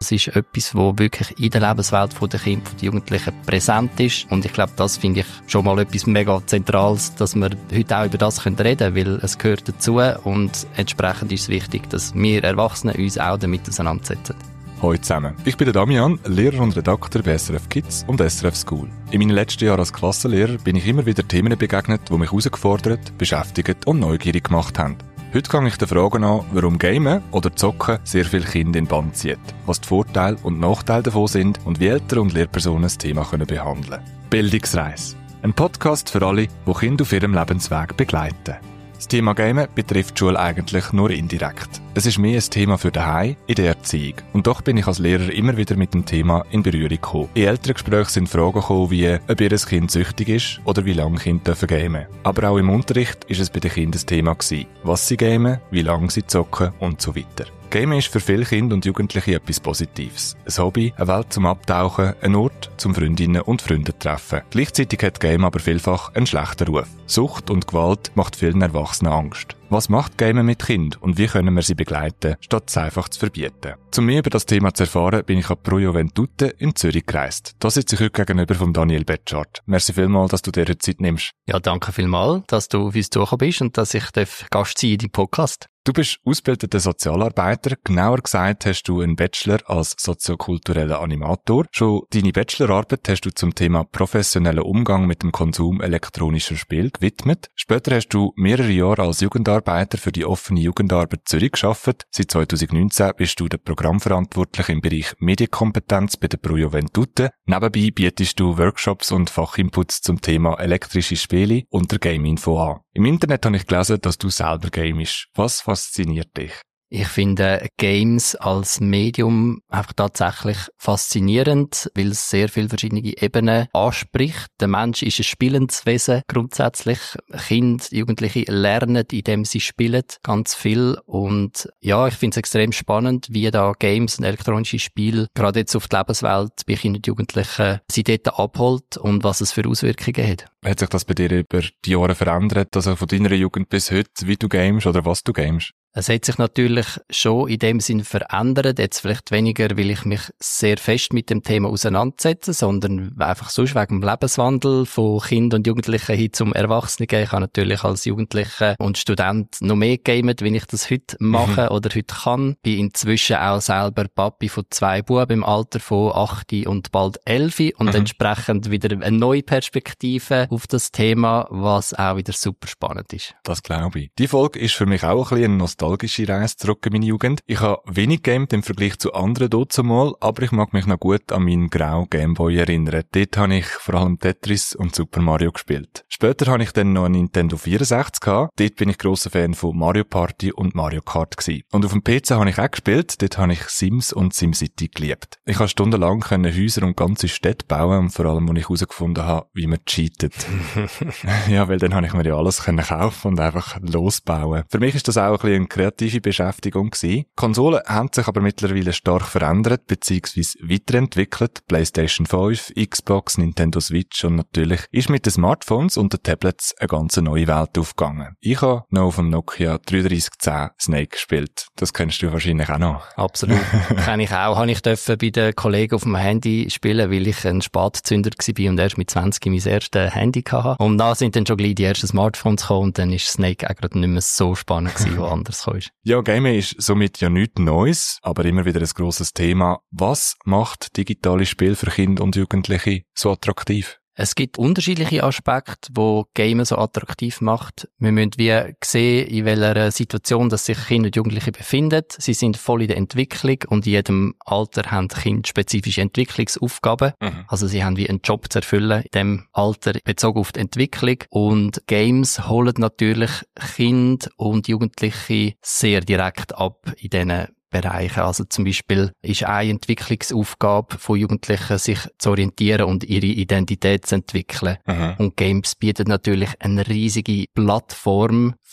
Das ist etwas, wo wirklich in der Lebenswelt der Kinder und Jugendlichen präsent ist. Und ich glaube, das finde ich schon mal etwas mega Zentrales, dass wir heute auch über das reden können, weil es gehört dazu und entsprechend ist es wichtig, dass wir Erwachsene uns auch damit auseinandersetzen. Hallo zusammen, ich bin der Damian, Lehrer und Redakteur bei SRF Kids und SRF School. In meinen letzten Jahren als Klassenlehrer bin ich immer wieder Themen begegnet, die mich herausgefordert, beschäftigt und neugierig gemacht haben. Heute gehe ich der Frage an, warum Gamen oder Zocken sehr viele Kinder in den Bann zieht, was die Vorteile und Nachteile davon sind und wie Eltern und Lehrpersonen das Thema behandeln können. Bildungsreise. Ein Podcast für alle, die Kinder auf ihrem Lebensweg begleiten. Das Thema Gamen betrifft die Schule eigentlich nur indirekt. Es ist mehr ein Thema für daheim, in der Erziehung. Und doch bin ich als Lehrer immer wieder mit dem Thema in Berührung gekommen. In Elterngesprächen sind Fragen gekommen, wie ob ihr Kind süchtig ist oder wie lange Kinder gamen dürfen. Aber auch im Unterricht ist es bei den Kindern ein Thema gewesen. Was sie gamen, wie lange sie zocken und so weiter. Gamen ist für viele Kinder und Jugendliche etwas Positives. Ein Hobby, eine Welt zum Abtauchen, ein Ort zum Freundinnen und Freunde treffen. Gleichzeitig hat Gamen aber vielfach einen schlechten Ruf. Sucht und Gewalt macht vielen Erwachsenen Angst. Was macht Gamen mit Kindern und wie können wir sie begleiten, statt es einfach zu verbieten? Um mehr über das Thema zu erfahren, bin ich an Pro Juventute in Zürich gereist. Da sitze ich heute gegenüber von Daniel Betschart. Merci vielmals, dass du dir heute Zeit nimmst. Ja, danke vielmals, dass du auf uns zugekommen bist und dass ich Gast sein in deinem Podcast. Du bist ausgebildeter Sozialarbeiter. Genauer gesagt hast du einen Bachelor als soziokultureller Animator. Schon deine Bachelorarbeit hast du zum Thema professioneller Umgang mit dem Konsum elektronischer Spiele gewidmet. Später hast du mehrere Jahre als Jugendarbeiter für die offene Jugendarbeit Zürich gearbeitet. Seit 2019 bist du der Programmverantwortliche im Bereich Medienkompetenz bei der Pro Juventute. Nebenbei bietest du Workshops und Fachinputs zum Thema elektrische Spiele und der Game-Info an. Im Internet habe ich gelesen, dass du selber gamest. Was fasziniert dich? Ich finde Games als Medium einfach tatsächlich faszinierend, weil es sehr viele verschiedene Ebenen anspricht. Der Mensch ist ein spielendes Wesen grundsätzlich. Kinder, Jugendliche lernen, indem sie spielen, ganz viel. Und ja, ich finde es extrem spannend, wie da Games und elektronische Spiele gerade jetzt auf die Lebenswelt bei Kindern und Jugendlichen sie dort abholt und was es für Auswirkungen hat. Hat sich das bei dir über die Jahre verändert, also von deiner Jugend bis heute, wie du gamest oder was du gamest? Es hat sich natürlich schon in dem Sinn verändert, jetzt vielleicht weniger, weil ich mich sehr fest mit dem Thema auseinandersetze, sondern einfach sonst wegen dem Lebenswandel von Kindern und Jugendlichen hin zum Erwachsenen. Ich habe natürlich als Jugendlicher und Student noch mehr gegamet, wie ich das heute mache oder heute kann. Bin inzwischen auch selber Papi von 2 Buben im Alter von 8 und bald 11 und entsprechend wieder eine neue Perspektive auf das Thema, was auch wieder super spannend ist. Das glaube ich. Die Folge ist für mich auch ein bisschen eine nostalgische Reise zurück in meine Jugend. Ich habe wenig gegamet im Vergleich zu anderen dazumal, aber ich mag mich noch gut an meinen grauen Gameboy erinnern. Dort habe ich vor allem Tetris und Super Mario gespielt. Später habe ich dann noch einen Nintendo 64 gehabt. Dort bin ich grosser Fan von Mario Party und Mario Kart gewesen. Und auf dem PC habe ich auch gespielt. Dort habe ich Sims und SimCity geliebt. Ich habe stundenlang Häuser und ganze Städte bauen und vor allem, als ich herausgefunden habe, wie man cheatet. Ja, weil dann habe ich mir ja alles kaufen und einfach losbauen. Für mich ist das auch ein bisschen eine kreative Beschäftigung gewesen. Konsolen haben sich aber mittlerweile stark verändert bzw. weiterentwickelt. PlayStation 5, Xbox, Nintendo Switch und natürlich ist mit den Smartphones und den Tablets eine ganz neue Welt aufgegangen. Ich habe noch auf dem Nokia 3310 Snake gespielt. Das kennst du wahrscheinlich auch noch. Absolut. Kenne ich auch. Habe ich dürfen bei den Kollegen auf dem Handy spielen, weil ich ein Spatzünder war und erst mit 20 mein erstes Handy hatte. Und da sind dann schon gleich die ersten Smartphones gekommen und dann ist Snake auch gerade nicht mehr so spannend gewesen, wo anders kam. Ja, Gaming ist somit ja nichts Neues, aber immer wieder ein grosses Thema. Was macht digitale Spiele für Kinder und Jugendliche so attraktiv? Es gibt unterschiedliche Aspekte, die Gamen so attraktiv macht. Wir müssen wie sehen, in welcher Situation dass sich Kinder und Jugendliche befinden. Sie sind voll in der Entwicklung und in jedem Alter haben Kinder spezifische Entwicklungsaufgaben. Also sie haben wie einen Job zu erfüllen in dem Alter bezogen auf die Entwicklung. Und Games holen natürlich Kinder und Jugendliche sehr direkt ab in diesen Bereiche. Also zum Beispiel ist eine Entwicklungsaufgabe von Jugendlichen, sich zu orientieren und ihre Identität zu entwickeln. Und Games bieten natürlich eine riesige Plattform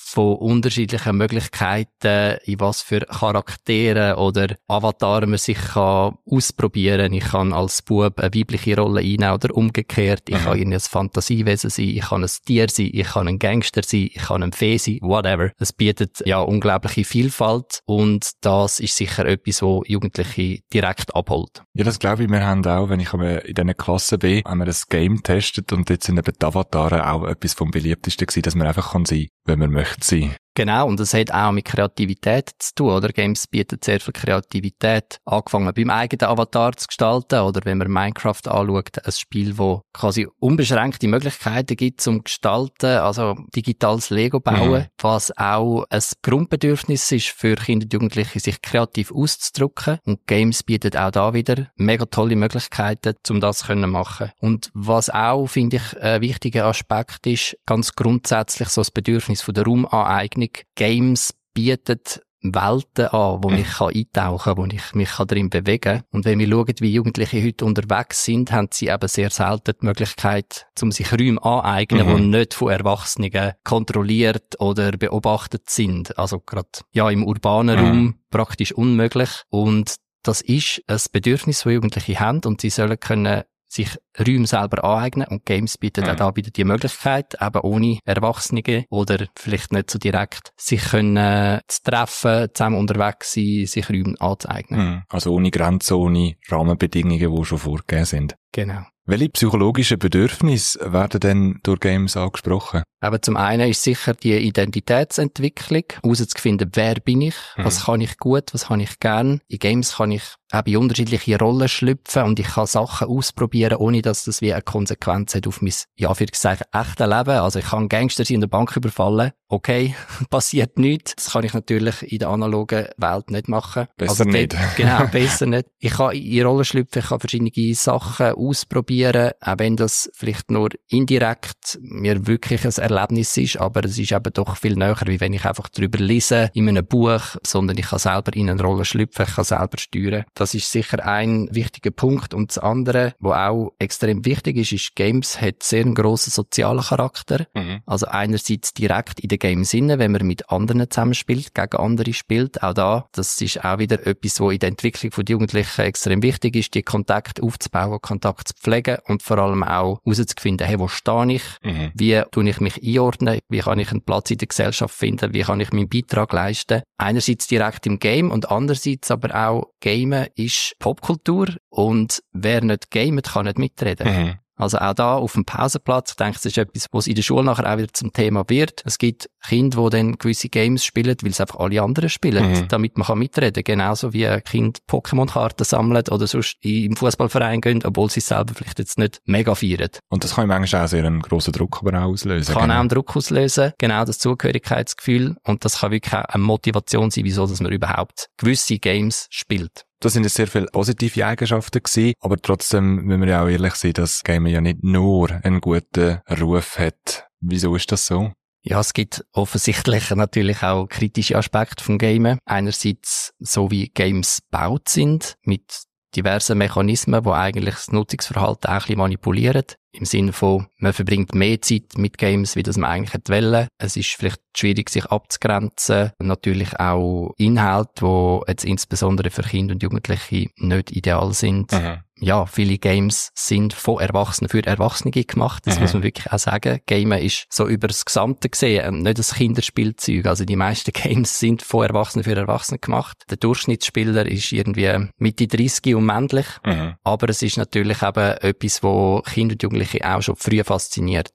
von unterschiedlichen Möglichkeiten, in was für Charaktere oder Avatare man sich kann ausprobieren. Ich kann als Bub eine weibliche Rolle einnehmen oder umgekehrt. Ich kann ein Fantasiewesen sein, ich kann ein Tier sein, ich kann ein Gangster sein, ich kann ein Fee sein, whatever. Es bietet ja unglaubliche Vielfalt und das ist sicher etwas, wo Jugendliche direkt abholt. Ja, das glaube ich, wir haben auch, wenn ich in dieser Klasse bin, haben wir ein Game getestet und dort sind eben die Avatare auch etwas vom Beliebtesten gewesen, dass man einfach kann sein, wenn man möchte sein. Genau, und das hat auch mit Kreativität zu tun, oder? Games bieten sehr viel Kreativität. Angefangen beim eigenen Avatar zu gestalten, oder wenn man Minecraft anschaut, ein Spiel, wo quasi unbeschränkte Möglichkeiten gibt zum Gestalten, also digitales Lego bauen, was auch ein Grundbedürfnis ist für Kinder und Jugendliche, sich kreativ auszudrücken. Und Games bieten auch da wieder mega tolle Möglichkeiten, um das zu machen. Und was auch, finde ich, ein wichtiger Aspekt ist, ganz grundsätzlich so das Bedürfnis von der Raumaneignung. Games bieten Welten an, wo ich eintauchen kann, wo ich mich darin bewegen kann. Und wenn wir schauen, wie Jugendliche heute unterwegs sind, haben sie eben sehr selten die Möglichkeit, um sich Räume aneignen, die nicht von Erwachsenen kontrolliert oder beobachtet sind. Also gerade ja im urbanen Raum praktisch unmöglich. Und das ist ein Bedürfnis, das Jugendliche haben und sie sollen können sich Räume selber aneignen und Games bieten auch da wieder die Möglichkeit, eben ohne Erwachsene oder vielleicht nicht so direkt, sich können zu treffen, zusammen unterwegs sein, sich Räume anzueignen. Also ohne Grenzen, ohne Rahmenbedingungen, die schon vorgegeben sind. Genau. Welche psychologischen Bedürfnisse werden denn durch Games angesprochen? Aber zum einen ist sicher die Identitätsentwicklung, herauszufinden, wer bin ich, was kann ich gut, was kann ich gern. In Games kann ich auch in unterschiedliche Rollen schlüpfen und ich kann Sachen ausprobieren, ohne dass das wie eine Konsequenz hat auf mein, ja, für gesagt, echtes Leben. Also ich kann Gangster sein und eine Bank überfallen. Okay, passiert nichts. Das kann ich natürlich in der analogen Welt nicht machen. Besser nicht. Genau, besser nicht. Ich kann in Rollen schlüpfen, ich kann verschiedene Sachen ausprobieren, auch wenn das vielleicht nur indirekt mir wirklich ein Erlebnis ist, aber es ist eben doch viel näher, wie wenn ich einfach drüber lese in einem Buch, sondern ich kann selber in eine Rolle schlüpfen, ich kann selber steuern. Das ist sicher ein wichtiger Punkt. Und das andere, was auch extrem wichtig ist, Games hat sehr einen grossen sozialen Charakter. Also einerseits direkt in den Games inne, wenn man mit anderen zusammenspielt, gegen andere spielt. Auch da, das ist auch wieder etwas, was in der Entwicklung von Jugendlichen extrem wichtig ist, die Kontakte aufzubauen, Kontakt zu pflegen und vor allem auch herauszufinden, hey, wo stehe ich? Wie tue ich mich einordnen? Wie kann ich einen Platz in der Gesellschaft finden? Wie kann ich meinen Beitrag leisten? Einerseits direkt im Game und andererseits aber auch Gamen ist Popkultur und wer nicht gamet, kann nicht mitreden. Also auch da auf dem Pausenplatz, ich denke, das ist etwas, was in der Schule nachher auch wieder zum Thema wird. Es gibt Kinder, die dann gewisse Games spielen, weil es einfach alle anderen spielen, damit man mitreden kann. Genauso wie ein Kind Pokémon-Karten sammelt oder sonst im Fußballverein gehen, obwohl sie es selber vielleicht jetzt nicht mega feiern. Und das kann manchmal auch sehr einen grossen Druck aber auch auslösen. Kann auch einen Druck auslösen, genau das Zugehörigkeitsgefühl. Und das kann wirklich auch eine Motivation sein, wieso dass man überhaupt gewisse Games spielt. Das sind jetzt sehr viele positive Eigenschaften gewesen, aber trotzdem müssen wir ja auch ehrlich sein, dass Gamen ja nicht nur einen guten Ruf hat. Wieso ist das so? Ja, es gibt offensichtlich natürlich auch kritische Aspekte vom Gamen. Einerseits so wie Games gebaut sind, mit diversen Mechanismen, die eigentlich das Nutzungsverhalten auch ein bisschen manipulieren. Im Sinne von, man verbringt mehr Zeit mit Games, wie das man eigentlich hätte wollen. Es ist vielleicht schwierig, sich abzugrenzen. Und natürlich auch Inhalte, die jetzt insbesondere für Kinder und Jugendliche nicht ideal sind. Ja, viele Games sind von Erwachsenen für Erwachsene gemacht. Das muss man wirklich auch sagen. Gamen ist so über das Gesamte gesehen nicht ein Kinderspielzeug. Also die meisten Games sind von Erwachsenen für Erwachsene gemacht. Der Durchschnittsspieler ist irgendwie Mitte 30 und männlich. Aber es ist natürlich eben etwas, wo Kinder und Jugendliche auch schon früh fasziniert.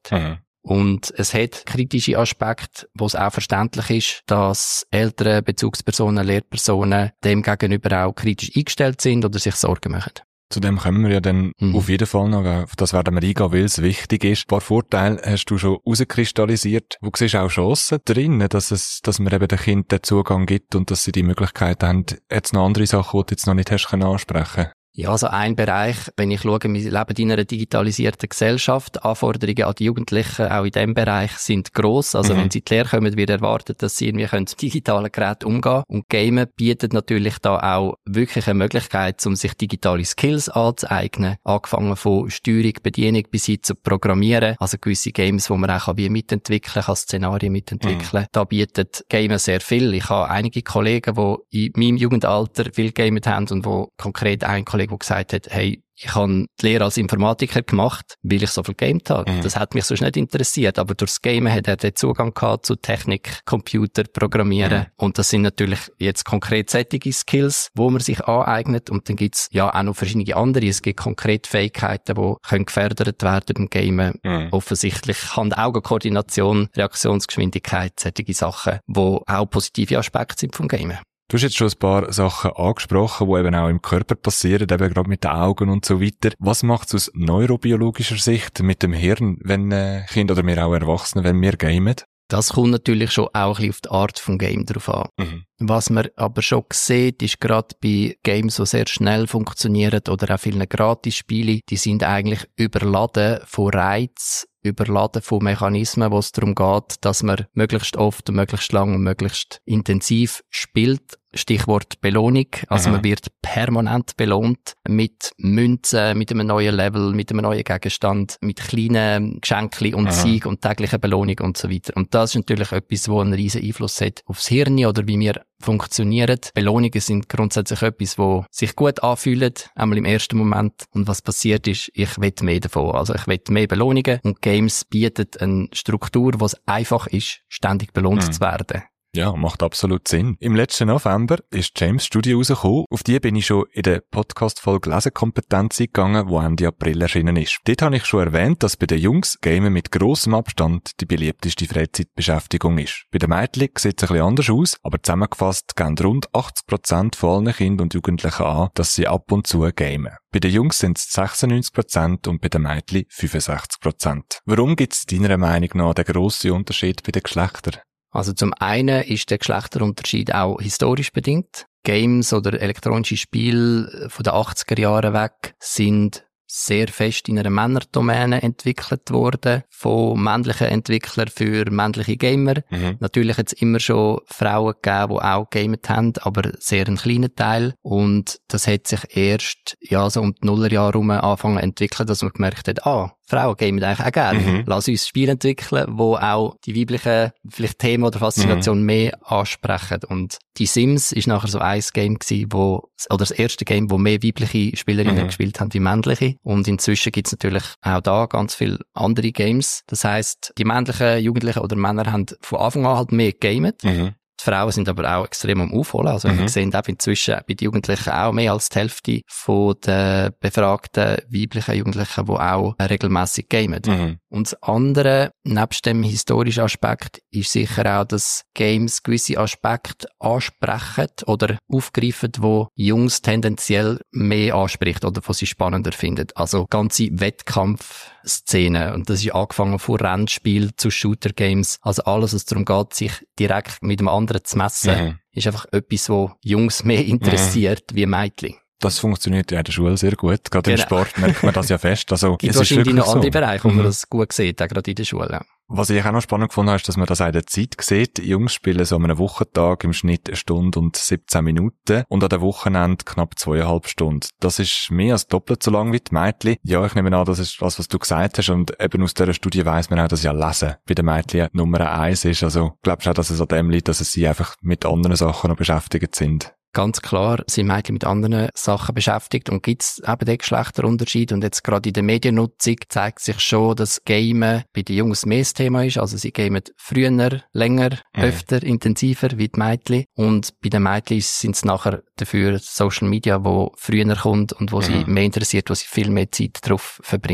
Und es hat kritische Aspekte, wo es auch verständlich ist, dass ältere Bezugspersonen, Lehrpersonen dem gegenüber auch kritisch eingestellt sind oder sich Sorgen machen. Zu dem kommen wir ja dann auf jeden Fall noch, auf das werden wir eingehen, weil es wichtig ist. Ein paar Vorteile hast du schon rauskristallisiert. Wo siehst du auch Chancen drin, dass man eben den Kindern den Zugang gibt und dass sie die Möglichkeit haben, jetzt noch andere Sachen, die du jetzt noch nicht hast ansprechen können? Ja, also ein Bereich, wenn ich schaue, wir leben in einer digitalisierten Gesellschaft, Anforderungen an die Jugendlichen auch in diesem Bereich sind gross. Also wenn sie in die Lehre kommen, wird erwartet, dass sie irgendwie mit digitalen Geräten umgehen können. Und Gamen bietet natürlich da auch wirklich eine Möglichkeit, um sich digitale Skills anzueignen. Angefangen von Steuerung, Bedienung bis hin zu Programmieren. Also gewisse Games, wo man auch wie mitentwickeln kann, Szenarien mitentwickeln. Da bietet Gamen sehr viel. Ich habe einige Kollegen, die in meinem Jugendalter viel gamet haben und wo konkret ein Kollege, der gesagt hat, hey, ich habe die Lehre als Informatiker gemacht, weil ich so viel gamet habe. Das hat mich sonst nicht interessiert, aber durchs Gamen hat er den Zugang gehabt zu Technik, Computer, Programmieren. Und das sind natürlich jetzt konkret solche Skills, wo man sich aneignet. Und dann gibt's ja auch noch verschiedene andere. Es gibt konkret Fähigkeiten, die können gefördert werden beim Gamen. Offensichtlich Hand-Augen-Koordination, Reaktionsgeschwindigkeit, solche Sachen, die auch positive Aspekte sind vom Gamen. Du hast jetzt schon ein paar Sachen angesprochen, die eben auch im Körper passieren, eben gerade mit den Augen und so weiter. Was macht es aus neurobiologischer Sicht mit dem Hirn, wenn Kinder oder wir auch Erwachsene, wenn wir gamen? Das kommt natürlich schon auch ein bisschen auf die Art vom Game drauf an. Was man aber schon sieht, ist gerade bei Games, die sehr schnell funktionieren oder auch vielen Gratis-Spiele, die sind eigentlich überladen von Reizen, überladen von Mechanismen, wo es darum geht, dass man möglichst oft, möglichst lang und möglichst intensiv spielt. Stichwort Belohnung. Also man wird permanent belohnt mit Münzen, mit einem neuen Level, mit einem neuen Gegenstand, mit kleinen Geschenken und Sieg und täglichen Belohnung und so weiter. Und das ist natürlich etwas, wo einen riesen Einfluss hat aufs Hirn oder wie wir funktionieren. Belohnungen sind grundsätzlich etwas, wo sich gut anfühlt, einmal im ersten Moment. Und was passiert ist, ich will mehr davon. Also ich will mehr Belohnungen und Games bieten eine Struktur, wo es einfach ist, ständig belohnt zu werden. Ja, macht absolut Sinn. Im letzten November ist James Studie rausgekommen. Auf die bin ich schon in der Podcast-Folge Lesekompetenz eingegangen, die Ende April erschienen ist. Dort habe ich schon erwähnt, dass bei den Jungs Gamen mit grossem Abstand die beliebteste Freizeitbeschäftigung ist. Bei den Mädchen sieht es ein bisschen anders aus, aber zusammengefasst geben rund 80% von allen Kindern und Jugendlichen an, dass sie ab und zu gamen. Bei den Jungs sind es 96% und bei den Mädchen 65%. Warum gibt es deiner Meinung nach den grossen Unterschied bei den Geschlechtern? Also zum einen ist der Geschlechterunterschied auch historisch bedingt. Games oder elektronische Spiele von den 80er Jahren weg sind sehr fest in einer Männerdomäne entwickelt worden, von männlichen Entwicklern für männliche Gamer. Natürlich hat es immer schon Frauen gegeben, die auch gamet haben, aber sehr einen kleinen Teil. Und das hat sich erst, so um die Nullerjahre herum angefangen zu entwickeln, dass man gemerkt hat, Frauen gamen eigentlich auch gerne. Lass uns Spiele entwickeln, wo auch die weiblichen vielleicht Themen oder Faszination mehr ansprechen. Und die Sims ist nachher so ein Game gewesen, oder das erste Game, wo mehr weibliche Spielerinnen gespielt haben wie männliche. Und inzwischen gibt's natürlich auch da ganz viele andere Games. Das heisst, die männlichen Jugendlichen oder Männer haben von Anfang an halt mehr gegamet. Die Frauen sind aber auch extrem am Aufholen. Also wir sehen auch inzwischen bei den Jugendlichen auch mehr als die Hälfte von den befragten weiblichen Jugendlichen, die auch regelmässig gamen. Und das andere, nebst dem historischen Aspekt, ist sicher auch, dass Games gewisse Aspekte ansprechen oder aufgreifen, wo Jungs tendenziell mehr anspricht oder was sie spannender finden. Also ganze Wettkampfszenen. Und das ist angefangen von Rennspiel zu Shooter-Games. Also alles, was darum geht, sich direkt mit dem anderen zu messen, ist einfach etwas, was Jungs mehr interessiert wie Mädchen. Das funktioniert ja in der Schule sehr gut. Gerade im Sport merkt man das ja fest. Also, gibt es wahrscheinlich noch andere Bereiche, wo man das gut sieht, auch gerade in der Schule. Ja. Was ich auch noch spannend gefunden habe, ist, dass man das auch in der Zeit sieht. Die Jungs spielen so an einem Wochentag im Schnitt 1 Stunde und 17 Minuten und an den Wochenende knapp 2,5 Stunden. Das ist mehr als doppelt so lang wie die Mädchen. Ja, ich nehme an, das ist das, was du gesagt hast. Und eben aus dieser Studie weiss man auch, dass ja Lesen bei den Mädchen Nummer 1 ist. Also glaubst du auch, dass es an dem liegt, dass sie einfach mit anderen Sachen noch beschäftigt sind? Ganz klar sind Mädchen mit anderen Sachen beschäftigt und gibt es eben den Geschlechterunterschied. Und jetzt gerade in der Mediennutzung zeigt sich schon, dass Gamen bei den Jungs mehr das Thema ist. Also sie gamen früher, länger, öfter, intensiver wie die Mädchen. Und bei den Mädchen sind es nachher dafür Social Media, wo früher kommt und wo sie mehr interessiert, wo sie viel mehr Zeit drauf verbringen.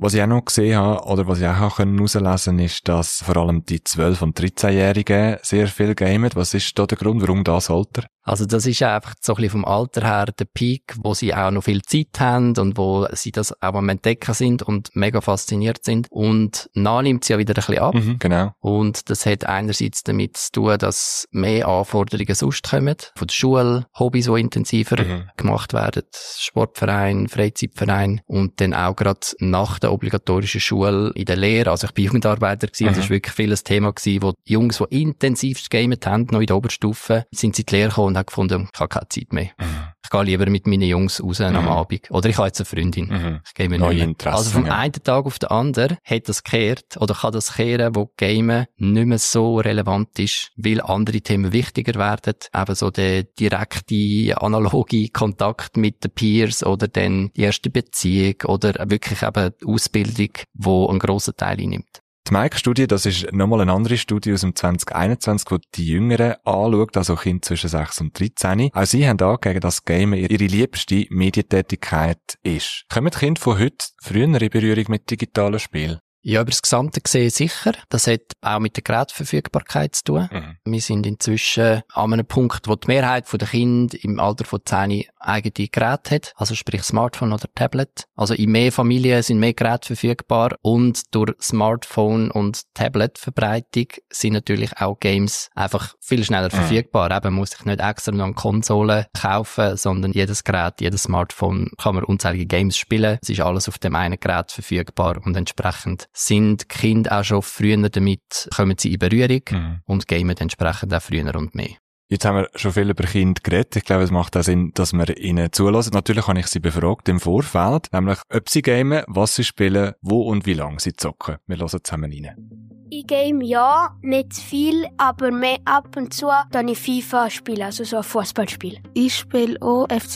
Was ich auch noch gesehen habe, oder was ich auch herauslesen konnte, ist, dass vor allem die 12- und 13-Jährigen sehr viel gamen. Was ist da der Grund, warum das Alter? Also das ist einfach so ein bisschen vom Alter her der Peak, wo sie auch noch viel Zeit haben und wo sie das auch am Entdecken sind und mega fasziniert sind. Und dann nimmt sie ja wieder ein bisschen ab. Genau. Und das hat einerseits damit zu tun, dass mehr Anforderungen sonst kommen. Von der Schule, Hobbys, die intensiver gemacht werden, Sportverein, Freizeitverein und dann auch gerade nach der obligatorischen Schule in der Lehre. Also ich bin Jugendarbeiter gewesen, und das war wirklich viel ein Thema gewesen, wo die Jungs, die intensivst gegamet haben, noch in der Oberstufe, sind sie in die Lehre gekommen und haben gefunden, ich habe keine Zeit mehr. Ich gehe lieber mit meinen Jungs raus am Abend. Oder ich habe jetzt eine Freundin. Ich game nicht mehr. Also vom einen Tag auf den anderen hat das gekehrt, oder kann das kehren, wo Gamen nicht mehr so relevant ist, weil andere Themen wichtiger werden. Eben so der direkte, analoge Kontakt mit den Peers oder dann die erste Beziehung oder wirklich eben die Ausbildung, die einen grossen Teil einnimmt. Die Mike-Studie, das ist nochmal eine andere Studie aus dem 2021, die die Jüngeren anschaut, also Kinder zwischen 6 und 13. Auch sie haben angegeben, dass Gamen ihre liebste Medientätigkeit ist. Kommen die Kinder von heute früher in Berührung mit digitalen Spielen? Ja, über das Gesamte gesehen sicher. Das hat auch mit der Geräteverfügbarkeit zu tun. Wir sind inzwischen an einem Punkt, wo die Mehrheit der Kinder im Alter von 10 eigene Geräte hat, also sprich Smartphone oder Tablet. Also in mehr Familien sind mehr Geräte verfügbar und durch Smartphone und Tablet-Verbreitung sind natürlich auch Games einfach viel schneller verfügbar. Eben muss ich nicht extra noch eine Konsole kaufen, sondern jedes Gerät, jedes Smartphone kann man unzählige Games spielen. Es ist alles auf dem einen Gerät verfügbar und entsprechend sind die Kinder auch schon früher damit, kommen sie in Berührung und gamen entsprechend auch früher und mehr. Jetzt haben wir schon viel über Kinder geredet. Ich glaube, es macht auch Sinn, dass wir ihnen zulassen. Natürlich habe ich sie befragt im Vorfeld, nämlich ob sie gamen, was sie spielen, wo und wie lange sie zocken. Wir hören zusammen rein. Ich game ja, nicht viel, aber mehr ab und zu dann ich FIFA spiele, also so ein Fußballspiel. Ich spiele auch FC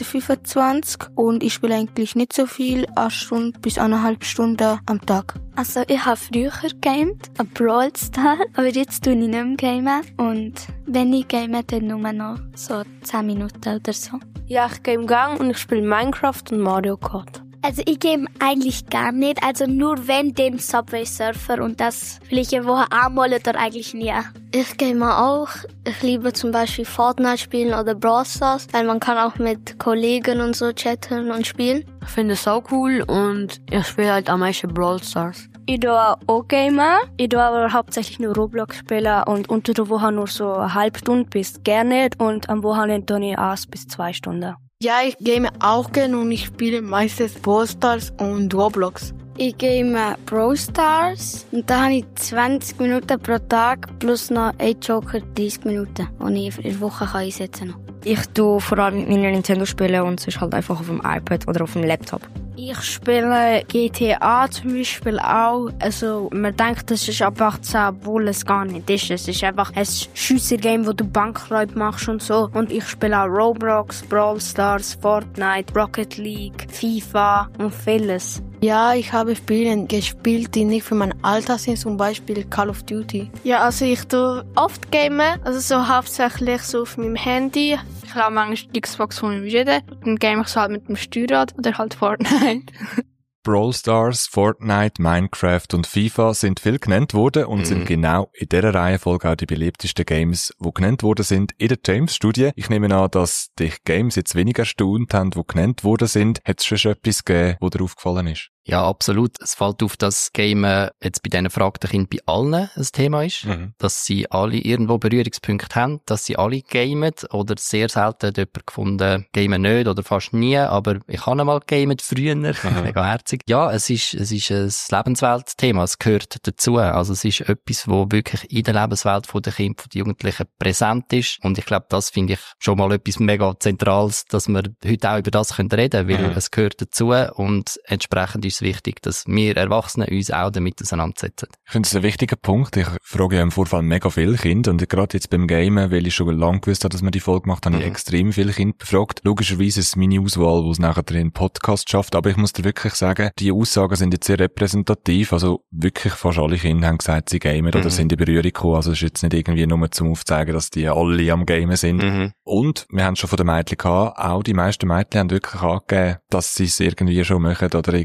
25 und ich spiele eigentlich nicht so viel, 1 Stunde bis 1,5 Stunden am Tag. Also ich habe früher gegamed, ein Brawl Stars, aber jetzt tue ich nicht mehr gamen. Und wenn ich game, dann nur noch so 10 Minuten oder so. Ja, ich game gern und ich spiele Minecraft und Mario Kart. Also ich game eigentlich gar nicht, also nur wenn den Subway Surfer und das vielleicht eine Woche einmal oder eigentlich nie. Ich game auch. Ich liebe zum Beispiel Fortnite spielen oder Brawl Stars, weil man kann auch mit Kollegen und so chatten und spielen. Ich finde es auch cool und ich spiele halt am meisten Brawl Stars. Ich tue auch gamen. Ich tue aber hauptsächlich nur Roblox spielen und unter der Woche nur so eine halbe Stunde bis gar nicht und am Wochenende tue ich 1 bis 2 Stunden. Ja, ich game auch gerne und ich spiele meistens Brawl Stars und Roblox. Ich game Brawl Stars und da habe ich 20 Minuten pro Tag plus noch ein Joker 30 Minuten, die ich in der Woche einsetzen kann. Ich tue vor allem mit meinen Nintendo-Spielen und sonst halt einfach auf dem iPad oder auf dem Laptop. Ich spiele GTA zum Beispiel auch. Also, man denkt, das ist ab 18, obwohl es gar nicht ist. Es ist einfach ein Schiesser-Game, wo du Bankräuber machst und so. Und ich spiele auch Roblox, Brawl Stars, Fortnite, Rocket League, FIFA und vieles. Ja, ich habe Spiele gespielt, die nicht für mein Alter sind, zum Beispiel Call of Duty. Ja, also ich tue oft gamen, also so hauptsächlich so auf meinem Handy. Ich habe manchmal die Xbox von meinem Jede, dann game ich so halt mit dem Steuerrad oder halt Fortnite. Brawl Stars, Fortnite, Minecraft und FIFA sind viel genannt worden und sind genau in dieser Reihenfolge auch die beliebtesten Games, die genannt worden sind in der James-Studie. Ich nehme an, dass dich Games jetzt weniger erstaunt haben, die genannt worden sind. Hat es schon etwas gegeben, was dir aufgefallen ist? Ja, absolut. Es fällt auf, dass Gamen jetzt bei diesen fragten Kindern bei allen ein Thema ist. Dass sie alle irgendwo Berührungspunkte haben, dass sie alle gamen oder sehr selten hat jemand gefunden, gamen nicht oder fast nie, aber ich habe einmal gamet früher, mega herzig. Ja, es ist ein Lebensweltthema, es gehört dazu. Also es ist etwas, wo wirklich in der Lebenswelt der Kinder, der Jugendlichen präsent ist und ich glaube, das finde ich schon mal etwas mega Zentrales, dass wir heute auch über das reden können, weil es gehört dazu und entsprechend ist es wichtig, dass wir Erwachsene uns auch damit auseinandersetzen. Ich finde es ein wichtiger Punkt. Ich frage ja im Vorfall mega viele Kinder und gerade jetzt beim Gamen, weil ich schon lange gewusst habe, dass wir die Folge gemacht haben, habe ich extrem viele Kinder befragt. Logischerweise ist es meine Auswahl, die es nachher in den Podcast schafft, aber ich muss dir wirklich sagen, die Aussagen sind jetzt sehr repräsentativ, also wirklich fast alle Kinder haben gesagt, sie gamen oder sind in Berührung gekommen, also es ist jetzt nicht irgendwie nur zum Aufzeigen, dass die alle am Gamen sind. Und wir haben schon von den Mädchen gehabt, auch die meisten Mädchen haben wirklich angegeben, dass sie es irgendwie schon machen oder irgendwie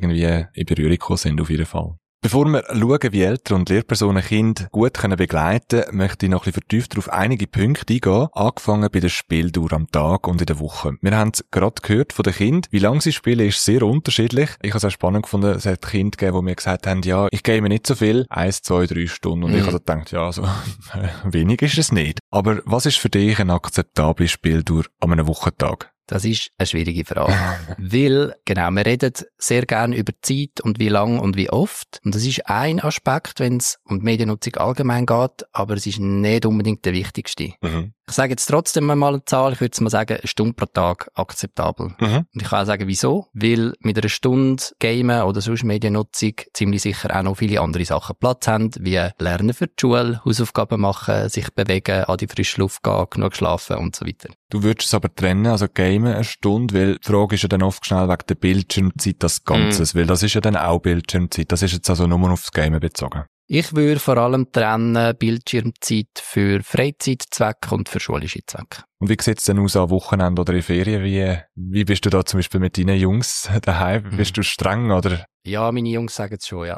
Medien in Berührung gekommen sind, auf jeden Fall. Bevor wir schauen, wie Eltern und Lehrpersonen Kinder gut begleiten können, möchte ich noch ein bisschen vertieft auf einige Punkte eingehen, angefangen bei der Spieldauer am Tag und in der Woche. Wir haben es gerade gehört von den Kindern, wie lange sie spielen, ist sehr unterschiedlich. Ich habe es auch spannend gefunden, es hat Kinder gegeben, die mir gesagt haben, ja, ich game nicht so viel, 1, 2, 3 Stunden. Und ich habe gedacht, ja, so wenig ist es nicht. Aber was ist für dich eine akzeptable Spieldauer an einem Wochentag? Das ist eine schwierige Frage. Weil, genau, wir reden sehr gerne über Zeit und wie lang und wie oft. Und das ist ein Aspekt, wenn es um die Mediennutzung allgemein geht, aber es ist nicht unbedingt der wichtigste. Ich sage jetzt trotzdem mal eine Zahl, ich würde mal sagen, 1 Stunde pro Tag akzeptabel. Und ich kann auch sagen, wieso? Weil mit 1 Stunde Gamen oder sonst Mediennutzung ziemlich sicher auch noch viele andere Sachen Platz haben, wie Lernen für die Schule, Hausaufgaben machen, sich bewegen, an die frische Luft gehen, genug schlafen und so weiter. Du würdest es aber trennen, also Gamen 1 Stunde, weil die Frage ist ja dann oft schnell wegen der Bildschirmzeit das Ganze, weil das ist ja dann auch Bildschirmzeit, das ist jetzt also nur aufs Gamen bezogen. Ich würde vor allem trennen Bildschirmzeit für Freizeitzwecke und für schulische Zwecke. Und wie sieht es denn aus am Wochenende oder in Ferien? Wie bist du da zum Beispiel mit deinen Jungs daheim? Bist du streng oder? Ja, meine Jungs sagen es schon, ja.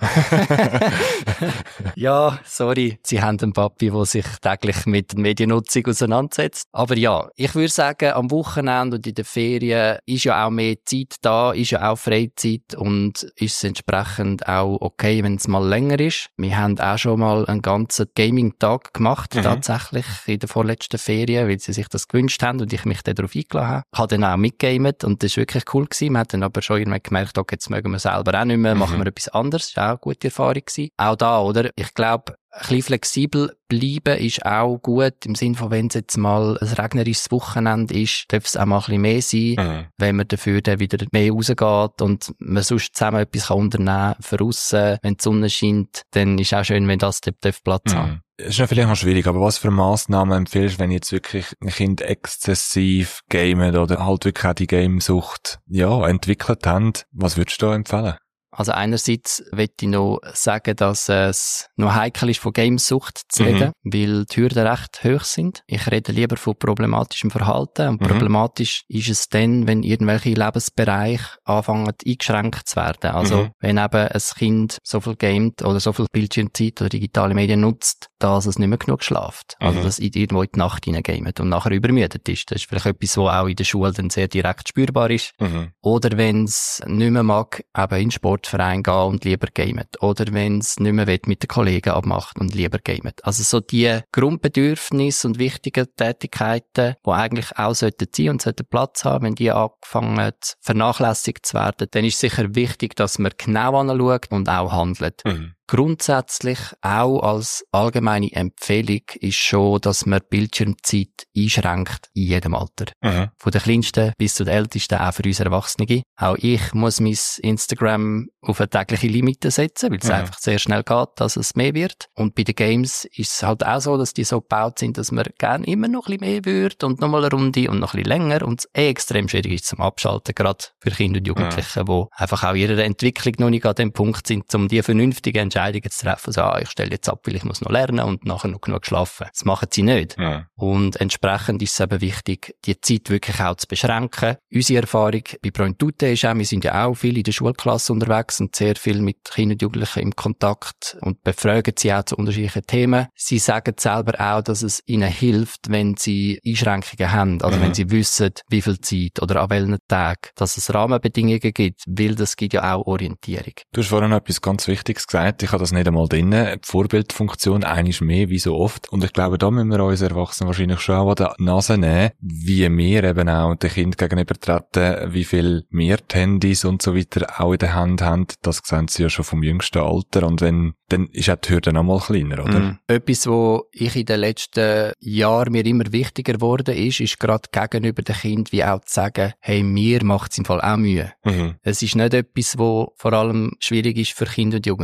Ja, sorry. Sie haben einen Papi, der sich täglich mit der Mediennutzung auseinandersetzt. Aber ja, ich würde sagen, am Wochenende und in den Ferien ist ja auch mehr Zeit da, ist ja auch Freizeit und ist es entsprechend auch okay, wenn es mal länger ist. Wir haben auch schon mal einen ganzen Gaming-Tag gemacht, tatsächlich in der vorletzten Ferien, weil sie sich das gewünscht haben und ich mich darauf eingeladen habe. Ich habe dann auch mitgegamet und das war wirklich cool gewesen. Wir haben dann aber schon irgendwann gemerkt, okay, jetzt mögen wir selber auch nicht mehr, machen wir etwas anderes. Das war auch eine gute Erfahrung gewesen. Auch da, oder? Ich glaube, ein bisschen flexibel bleiben ist auch gut, im Sinne von, wenn es jetzt mal ein regnerisches Wochenende ist, darf es auch mal ein bisschen mehr sein, wenn man dafür dann wieder mehr rausgeht und man sonst zusammen etwas unternehmen kann, für aussen, wenn die Sonne scheint, dann ist es auch schön, wenn das Platz hat. Es ist ja vielleicht noch schwierig, aber was für Massnahmen empfiehlst du, wenn jetzt wirklich ein Kind exzessiv gamet oder halt wirklich auch die Gamesucht, entwickelt haben? Was würdest du da empfehlen? Also einerseits möchte ich noch sagen, dass es noch heikel ist, von Gamesucht zu reden, weil die Hürden recht hoch sind. Ich rede lieber von problematischem Verhalten und problematisch ist es dann, wenn irgendwelche Lebensbereiche anfangen eingeschränkt zu werden. Also wenn eben ein Kind so viel gamet oder so viel Bildschirmzeit oder digitale Medien nutzt, dass es nicht mehr genug schläft. Also dass es irgendwo in die Nacht hineingamet und nachher übermüdet ist. Das ist vielleicht etwas, was auch in der Schule dann sehr direkt spürbar ist. Oder wenn es nicht mehr mag, eben in Sportverein gehen und lieber gamet. Oder wenn es nicht mehr will, mit den Kollegen abmacht und lieber gamet. Also so die Grundbedürfnisse und wichtigen Tätigkeiten, die eigentlich auch sollten sein und sollten Platz haben, wenn die angefangen vernachlässigt zu werden, dann ist sicher wichtig, dass man genau anschaut und auch handelt. Grundsätzlich auch als allgemeine Empfehlung ist schon, dass man Bildschirmzeit einschränkt in jedem Alter. Von den Kleinsten bis zu den Ältesten, auch für uns Erwachsene. Auch ich muss mein Instagram auf eine tägliche Limite setzen, weil es einfach sehr schnell geht, dass es mehr wird. Und bei den Games ist es halt auch so, dass die so gebaut sind, dass man gerne immer noch ein bisschen mehr wird und nochmal eine Runde und noch ein bisschen länger. Und es extrem schwierig ist zum Abschalten, gerade für Kinder und Jugendliche, die einfach auch in ihrer Entwicklung noch nicht an dem Punkt sind, um die vernünftige Entscheidungen zu treffen. Also, ich stelle jetzt ab, weil ich muss noch lernen und nachher noch genug schlafen. Das machen sie nicht. Und entsprechend ist es eben wichtig, die Zeit wirklich auch zu beschränken. Unsere Erfahrung bei Bräuntute ist auch, wir sind ja auch viel in der Schulklasse unterwegs und sehr viel mit Kindern und Jugendlichen im Kontakt und befragen sie auch zu unterschiedlichen Themen. Sie sagen selber auch, dass es ihnen hilft, wenn sie Einschränkungen haben, also wenn sie wissen, wie viel Zeit oder an welchen Tagen, dass es Rahmenbedingungen gibt, weil das gibt ja auch Orientierung. Du hast vorhin noch etwas ganz Wichtiges gesagt, ich habe das nicht einmal drin, die Vorbildfunktion, einiges mehr wie so oft, und ich glaube, da müssen wir uns Erwachsenen wahrscheinlich schon auch an der Nase nehmen, wie wir eben auch den Kindern gegenüber treten, wie viel mehr die Handys und so weiter auch in der Hand haben, das sehen sie ja schon vom jüngsten Alter, und wenn, dann ist auch die Hürde noch mal kleiner, oder? Etwas, wo ich in den letzten Jahren mir immer wichtiger geworden ist gerade gegenüber den Kindern, wie auch zu sagen, hey, mir macht es im Fall auch Mühe. Es ist nicht etwas, wo vor allem schwierig ist für Kinder und Jugendliche.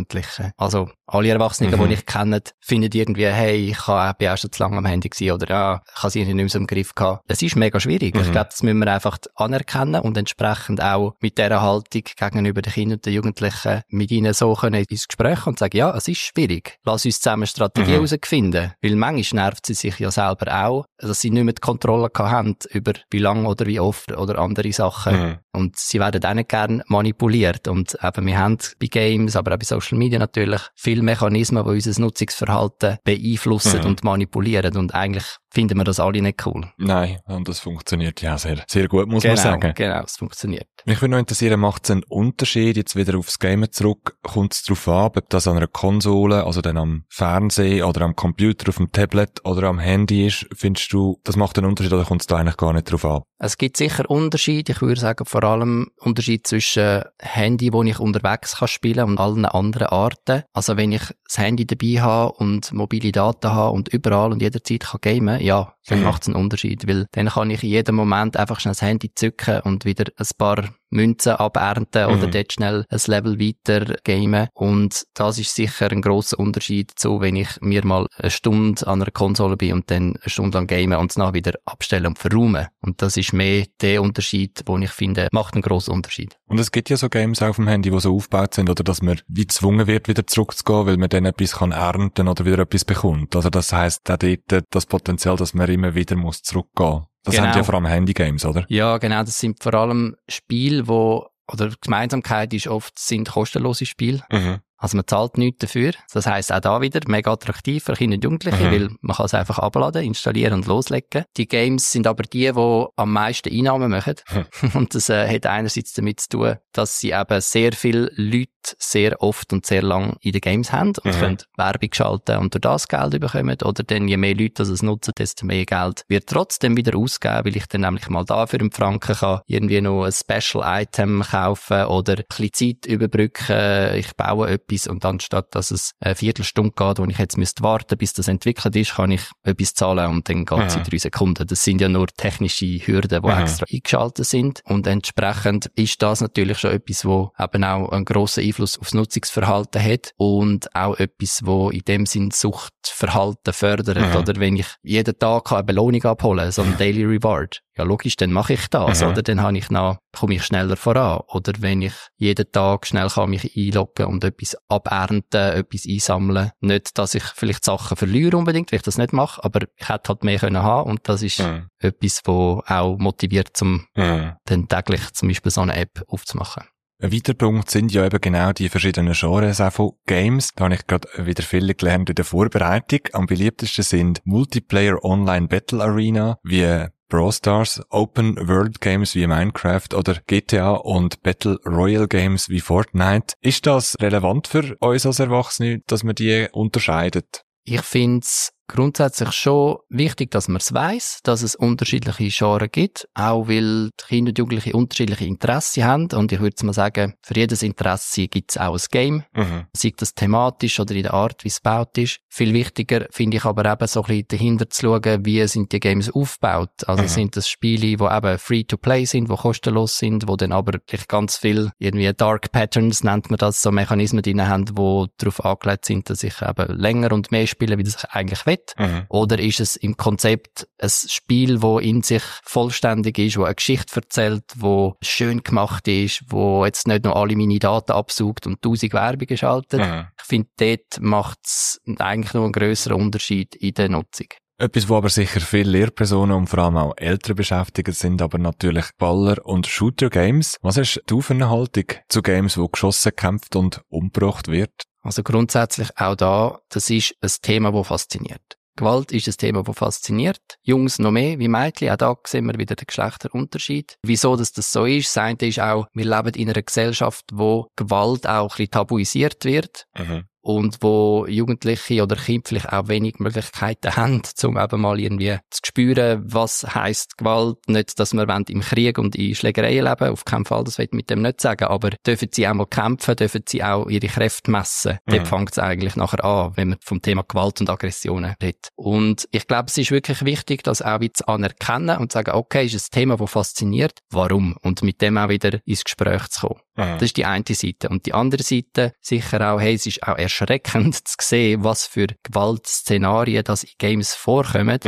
kennen. Also alle Erwachsenen, die ich kenne, finden irgendwie, hey, bin auch schon zu lange am Handy gewesen oder ja, ich habe es irgendwie nicht mehr so im Griff gehabt. Es ist mega schwierig. Ich glaube, das müssen wir einfach anerkennen und entsprechend auch mit dieser Haltung gegenüber den Kindern und den Jugendlichen mit ihnen so können ins Gespräch und sagen, ja, es ist schwierig. Lass uns zusammen eine Strategie herausfinden. Weil manchmal nervt sie sich ja selber auch, dass sie nicht mehr die Kontrolle haben über wie lange oder wie oft oder andere Sachen. Und sie werden auch nicht gerne manipuliert. Und eben, wir haben bei Games, aber auch bei Social Media natürlich viele Mechanismen, die unser Nutzungsverhalten beeinflussen und manipulieren. Und eigentlich finden wir das alle nicht cool. Nein, und das funktioniert ja sehr, sehr gut, muss man sagen. Genau, es funktioniert. Mich würde noch interessieren, macht es einen Unterschied, jetzt wieder aufs Gamen zurück, kommt es darauf an, ob das an einer Konsole, also dann am Fernsehen oder am Computer, auf dem Tablet oder am Handy ist, findest du, das macht einen Unterschied oder kommt es da eigentlich gar nicht drauf an? Es gibt sicher Unterschiede. Ich würde sagen, vor allem Unterschied zwischen Handy, wo ich unterwegs kann spielen und allen anderen Arten. Also wenn ich das Handy dabei habe und mobile Daten habe und überall und jederzeit kann gamen, ja, dann macht es einen Unterschied, weil dann kann ich in jedem Moment einfach schnell das Handy zücken und wieder ein paar Münzen abernten oder dort schnell ein Level weiter gamen. Und das ist sicher ein grosser Unterschied zu, wenn ich mir mal eine Stunde an einer Konsole bin und dann eine Stunde lang gamen und es nachher wieder abstellen und verräumen. Und das ist mehr der Unterschied, den ich finde, macht einen grossen Unterschied. Und es gibt ja so Games auf dem Handy, die so aufgebaut sind, oder dass man wie gezwungen wird, wieder zurückzugehen, weil man dann etwas kann ernten oder wieder etwas bekommt. Also das heisst, auch dort das Potenzial, dass man immer wieder muss zurückgehen. Das sind ja vor allem Handy-Games, oder? Ja, genau. Das sind vor allem Spiele, oder die Gemeinsamkeit ist oft, sind kostenlose Spiele. Also man zahlt nichts dafür. Das heisst auch da wieder mega attraktiv für Kinder und Jugendliche, weil man kann es einfach abladen, installieren und loslegen. Die Games sind aber die am meisten Einnahmen machen. Und das hat einerseits damit zu tun, dass sie eben sehr viele Leute sehr oft und sehr lang in den Games haben und können Werbung schalten und durch das Geld bekommen. Oder dann, je mehr Leute das nutzen, desto mehr Geld wird trotzdem wieder ausgegeben, weil ich dann nämlich mal da für einen Franken kann irgendwie noch ein Special-Item kaufen oder ein bisschen Zeit überbrücken. Ich baue etwas und anstatt, dass es eine Viertelstunde geht, wo ich jetzt warten, bis das entwickelt ist, kann ich etwas zahlen und dann geht es in 3 Sekunden. Das sind ja nur technische Hürden, die extra eingeschaltet sind. Und entsprechend ist das natürlich schon etwas, wo eben auch einen grossen Einfluss aufs Nutzungsverhalten hat und auch etwas, wo in dem Sinn Suchtverhalten fördert. Oder wenn ich jeden Tag eine Belohnung abholen, so ein Daily Reward. Ja, logisch, dann mache ich das, oder? Dann komme ich schneller voran. Oder wenn ich jeden Tag schnell kann mich einloggen und etwas abernten, etwas einsammeln. Nicht, dass ich vielleicht Sachen verliere unbedingt, weil ich das nicht mache, aber ich hätte halt mehr können haben und das ist etwas, wo auch motiviert, dann täglich zum Beispiel so eine App aufzumachen. Ein weiterer Punkt sind ja eben genau die verschiedenen Genres auch von Games. Da habe ich gerade wieder viel gelernt in der Vorbereitung. Am beliebtesten sind Multiplayer Online Battle Arena wie Brawl Stars, Open World Games wie Minecraft oder GTA und Battle Royale Games wie Fortnite. Ist das relevant für uns als Erwachsene, dass man die unterscheidet? Ich finde es grundsätzlich schon wichtig, dass man es weiss, dass es unterschiedliche Genres gibt, auch weil die Kinder und Jugendliche unterschiedliche Interessen haben und ich würde mal sagen, für jedes Interesse gibt es auch ein Game, sei das thematisch oder in der Art, wie es gebaut ist. Viel wichtiger finde ich aber eben so ein bisschen dahinter zu schauen, wie sind die Games aufgebaut. Also sind das Spiele, die eben free-to-play sind, die kostenlos sind, wo dann aber ganz viel irgendwie Dark Patterns, nennt man das, so Mechanismen drin haben, die darauf angelegt sind, dass ich eben länger und mehr spiele, wie das ich eigentlich will. Oder ist es im Konzept ein Spiel, das in sich vollständig ist, das eine Geschichte erzählt, das schön gemacht ist, wo jetzt nicht nur alle meine Daten absaugt und 1000 Werbungen schaltet. Ich finde, dort macht es eigentlich noch einen grösseren Unterschied in der Nutzung. Etwas, wo aber sicher viele Lehrpersonen und vor allem auch Eltern beschäftigt sind, aber natürlich Baller- und Shooter-Games. Was hast du für eine Haltung zu Games, wo geschossen, gekämpft und umgebracht wird? Also grundsätzlich auch da, das ist ein Thema, das fasziniert. Gewalt ist ein Thema, das fasziniert. Jungs noch mehr wie Mädchen. Auch da sehen wir wieder den Geschlechterunterschied. Wieso das so ist? Das eine ist auch, wir leben in einer Gesellschaft, wo Gewalt auch ein bisschen tabuisiert wird. Und wo Jugendliche oder Kinder vielleicht auch wenig Möglichkeiten haben, um eben mal irgendwie zu spüren, was heisst Gewalt. Nicht, dass wir im Krieg und in Schlägereien leben, auf keinen Fall, das will ich mit dem nicht sagen, aber dürfen sie auch mal kämpfen, dürfen sie auch ihre Kräfte messen. Dort fängt es eigentlich nachher an, wenn man vom Thema Gewalt und Aggressionen redet. Und ich glaube, es ist wirklich wichtig, das auch wieder zu anerkennen und zu sagen, okay, ist ein Thema, das fasziniert, warum? Und mit dem auch wieder ins Gespräch zu kommen. Das ist die eine Seite. Und die andere Seite sicher auch, hey, es ist auch erschreckend zu sehen, was für Gewaltszenarien das in Games vorkommen.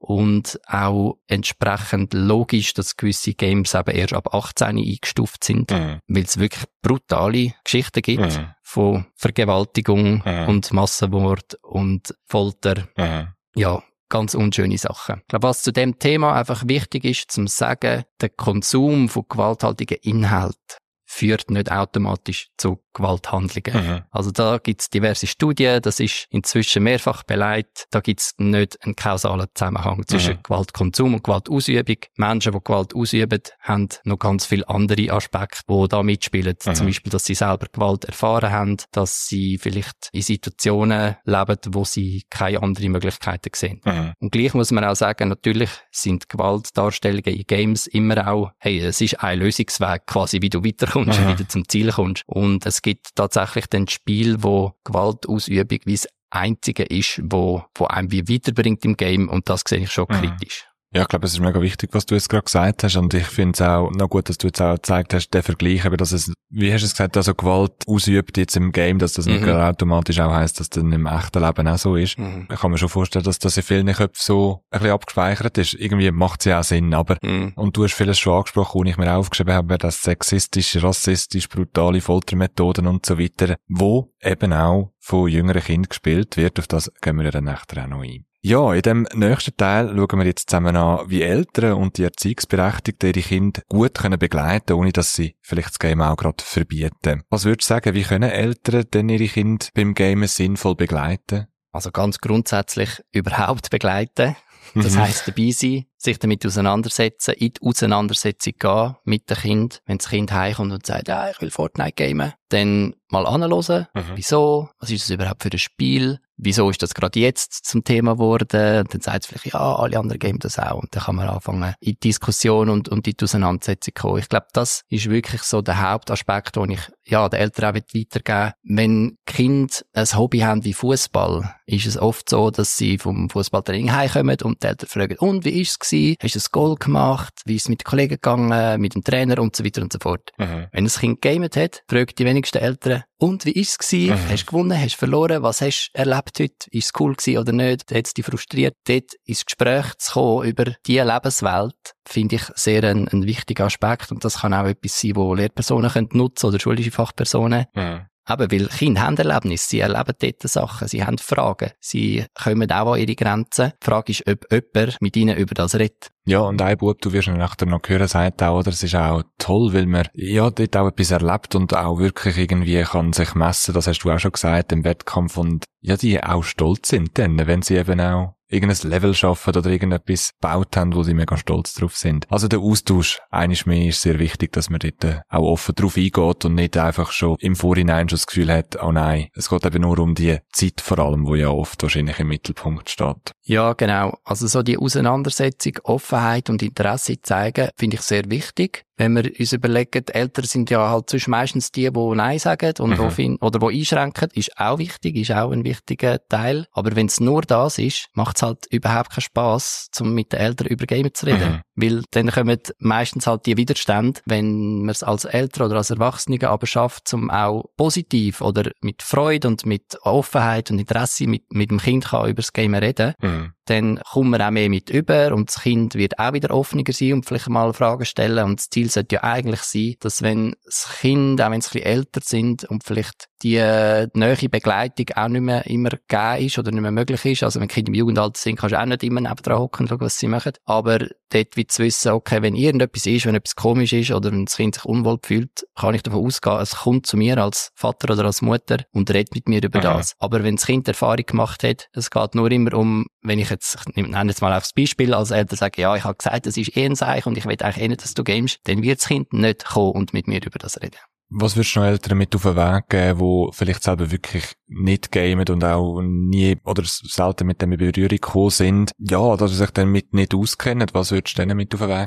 Und auch entsprechend logisch, dass gewisse Games eben erst ab 18 eingestuft sind, weil es wirklich brutale Geschichten gibt von Vergewaltigung und Massenmord und Folter. Ja, ganz unschöne Sachen. Ich glaube, was zu dem Thema einfach wichtig ist, zum sagen, der Konsum von gewalthaltigen Inhalten führt nicht automatisch zu Gewalthandlungen. Also da gibt's diverse Studien, das ist inzwischen mehrfach beleidigt. Da gibt's nicht einen kausalen Zusammenhang zwischen Gewaltkonsum und Gewaltausübung. Menschen, die Gewalt ausüben, haben noch ganz viele andere Aspekte, die da mitspielen. Zum Beispiel, dass sie selber Gewalt erfahren haben, dass sie vielleicht in Situationen leben, wo sie keine anderen Möglichkeiten sehen. Und gleich muss man auch sagen, natürlich sind Gewaltdarstellungen in Games immer auch, hey, es ist ein Lösungsweg quasi, wie du weiterkommst, wieder zum Ziel kommst. Und es gibt tatsächlich dann Spiel, wo Gewaltausübung wie das einzige ist, wo einem wie weiterbringt im Game, und das sehe ich schon kritisch. Ja, ich glaube, es ist mega wichtig, was du jetzt gerade gesagt hast, und ich finde es auch noch gut, dass du jetzt auch gezeigt hast, den Vergleich, eben, dass es, wie hast du es gesagt, also Gewalt ausübt jetzt im Game, dass das nicht automatisch auch heisst, dass das im echten Leben auch so ist. Ich kann mir schon vorstellen, dass das in vielen Köpfen so ein bisschen abgespeichert ist. Irgendwie macht es ja auch Sinn, aber, und du hast vieles schon angesprochen, wo ich mir auch aufgeschrieben habe, das sexistisch, rassistisch, brutale Foltermethoden und so weiter, wo eben auch von jüngeren Kindern gespielt wird, auf das gehen wir dann nachher auch noch ein. Ja, in dem nächsten Teil schauen wir jetzt zusammen an, wie Eltern und die Erziehungsberechtigten ihre Kinder gut begleiten können, ohne dass sie vielleicht das Game auch gerade verbieten. Was würdest du sagen, wie können Eltern denn ihre Kinder beim Gamen sinnvoll begleiten? Also ganz grundsätzlich überhaupt begleiten. Das heisst, dabei sein, sich damit auseinandersetzen, in die Auseinandersetzung gehen mit dem Kind. Wenn das Kind heimkommt und sagt, ja, ich will Fortnite gamen, dann mal anhören. Wieso? Was ist das überhaupt für ein Spiel? Wieso ist das gerade jetzt zum Thema geworden? Und dann sagt es vielleicht, ja, alle anderen gamen das auch. Und dann kann man anfangen, in die Diskussion und in die Auseinandersetzung kommen. Ich glaube, das ist wirklich so der Hauptaspekt, den ich, ja, den Eltern auch weitergeben will. Wenn Kinder ein Hobby haben wie Fußball, ist es oft so, dass sie vom Fußballtraining heimkommen und die Eltern fragen, und wie ist es gewesen? Hast du ein Goal gemacht? Wie ist es mit den Kollegen gegangen? Mit dem Trainer? Und so weiter und so fort. Wenn ein Kind gamet hat, fragt die wenigsten Eltern, und wie ist es gewesen? Hast du gewonnen? Hast du verloren? Was hast du erlebt heute? Ist es cool gewesen oder nicht? Hat es dich frustriert? Dort ins Gespräch zu kommen über diese Lebenswelt, finde ich sehr ein wichtiger Aspekt. Und das kann auch etwas sein, wo Lehrpersonen nutzen können oder schulische Fachpersonen. Aber weil Kinder haben Erlebnisse, sie erleben dort Sachen, sie haben Fragen, sie kommen auch an ihre Grenzen. Die Frage ist, ob jemand mit ihnen über das redet. Ja, und ein Bub, du wirst ihn nachher noch hören, sagt auch, oder, es ist auch toll, weil man, ja, dort auch etwas erlebt und auch wirklich irgendwie kann sich messen, das hast du auch schon gesagt, im Wettkampf, und ja, die auch stolz sind dann, wenn sie eben auch irgendein Level schaffen oder irgendetwas gebaut haben, wo sie mega stolz drauf sind. Also der Austausch, eines mehr, ist sehr wichtig, dass man dort auch offen drauf eingeht und nicht einfach schon im Vorhinein schon das Gefühl hat, oh nein, es geht eben nur um die Zeit vor allem, wo ja oft wahrscheinlich im Mittelpunkt steht. Ja, genau. Also so die Auseinandersetzung, Offenheit und Interesse zeigen, finde ich sehr wichtig. Wenn wir uns überlegen, die Eltern sind ja halt sonst meistens die Nein sagen und oder die einschränken, ist auch wichtig, ist auch ein wichtiger Teil. Aber wenn es nur das ist, macht es halt überhaupt keinen Spass, um mit den Eltern über Gamen zu reden. Weil dann kommen meistens halt die Widerstände, wenn man es als Eltern oder als Erwachsene aber schafft, um auch positiv oder mit Freude und mit Offenheit und Interesse mit dem Kind kann über das Game reden, dann kommt man auch mehr mit über und das Kind wird auch wieder offener sein und vielleicht mal Fragen stellen. Und das Ziel sollte ja eigentlich sein, dass wenn das Kind, auch wenn es ein bisschen älter sind und vielleicht die nahe Begleitung auch nicht mehr immer gegeben ist oder nicht mehr möglich ist. Also wenn Kinder im Jugendalter sind, kannst du auch nicht immer nebendran hocken und schauen, was sie machen. Aber dort wie zu wissen, okay, wenn irgendetwas ist, wenn etwas komisch ist oder wenn das Kind sich unwohl fühlt, kann ich davon ausgehen, es kommt zu mir als Vater oder als Mutter und redet mit mir über das. Aber wenn das Kind Erfahrung gemacht hat, es geht nur immer um, wenn ich jetzt, ich nenne jetzt mal aufs Beispiel, als Eltern sagen, ja, ich habe gesagt, es ist ein Seich und ich will eigentlich nicht, dass du gamest, dann wird das Kind nicht kommen und mit mir über das reden. Was würdest du noch Eltern mit auf den Weg geben, die vielleicht selber wirklich nicht gamen und auch nie oder selten mit dem in Berührung gekommen sind? Ja, dass sie sich damit nicht auskennen. Was würdest du denen mit auf den Weg geben?